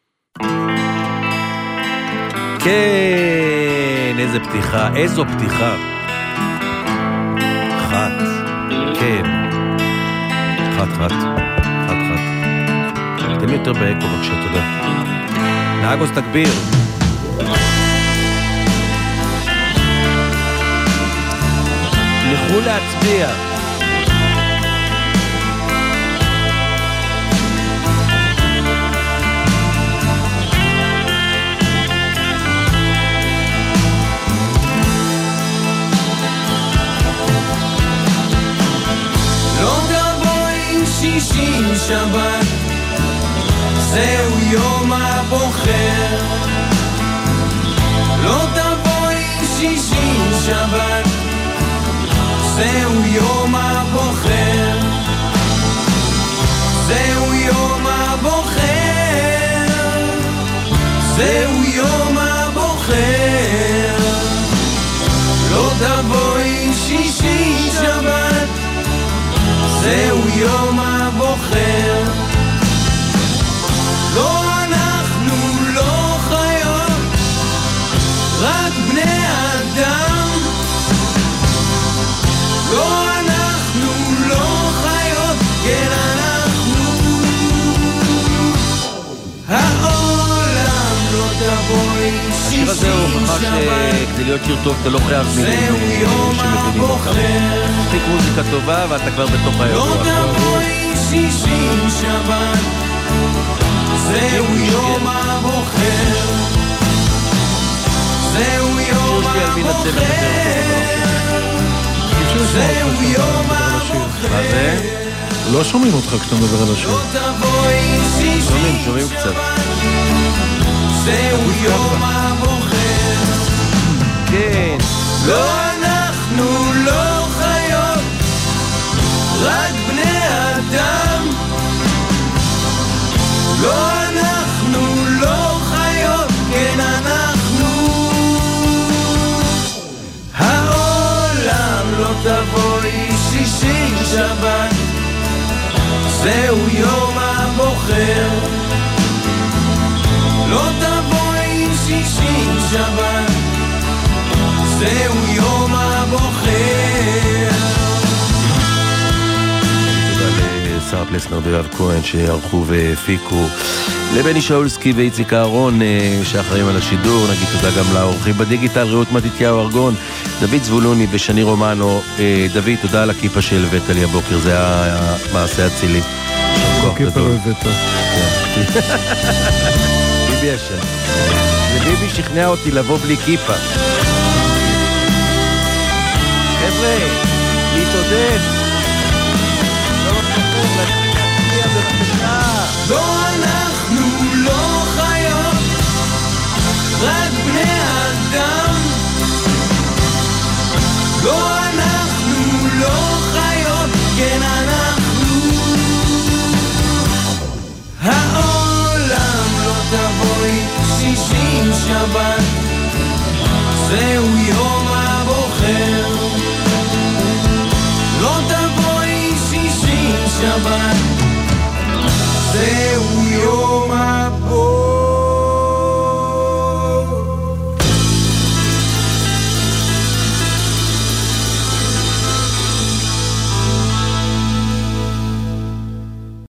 כן, איזו פתיחה. חת, כן. חת. תן יותר באקו בבקשה, תודה. נהגוס תגביר. לכו להצביע. לא תבוא עם שישי שבת, זהו יום הבוחר. לא תבוא עם שישי שבת, זהו יום הבוחר. זהו יום הבוחר. זהו יום הבוחר. לא תבואי שישי שבת, זהו יום הבוחר. לא שכדי להיות שיר טוב אתה לא חייב מילים שמבינים אותם. מספיק מוזיקה טובה ואתה כבר בתוך האירוע. לא תבואי שישי שבת, זהו יום הבוחר, זהו יום הבוחר, זהו יום הבוחר. מה זה? לא שומעים אותך כשאתה מדבר על השיר. לא תבואי שישי שומעים קצת. זהו יום הבוחר. כן. לא אנחנו לא חיות, רק בני אדם. לא אנחנו לא חיות, כן אנחנו. העולם לא תבואי שישי שבת, זהו יום הבוחר. לא תבואי שישי שבת, זהו יום הבוחר. תודה לשר פלסנר ויואב כהן שערכו והפיקו, לבני שאולסקי ואיציק אהרון שאחראים על השידור. נגיד תודה גם לאורחים בדיגיטל, רעות מתתיהו ארגון, דוד זבולוני ושני רומנו. דוד, תודה על הכיפה שהלבאת לי הבוקר, זה היה מעשה אצילי. הכיפה לא הבאת. ביבי ישן. וביבי שכנע אותי לבוא בלי כיפה. חבר'ה, להתעודד. לא אנחנו לא חיות, רק בני אדם. לא אנחנו לא חיות, כן אנחנו. העולם לא תבואי שישי שבת, זהו יום הבוחר. לא תבואי שישי שבת,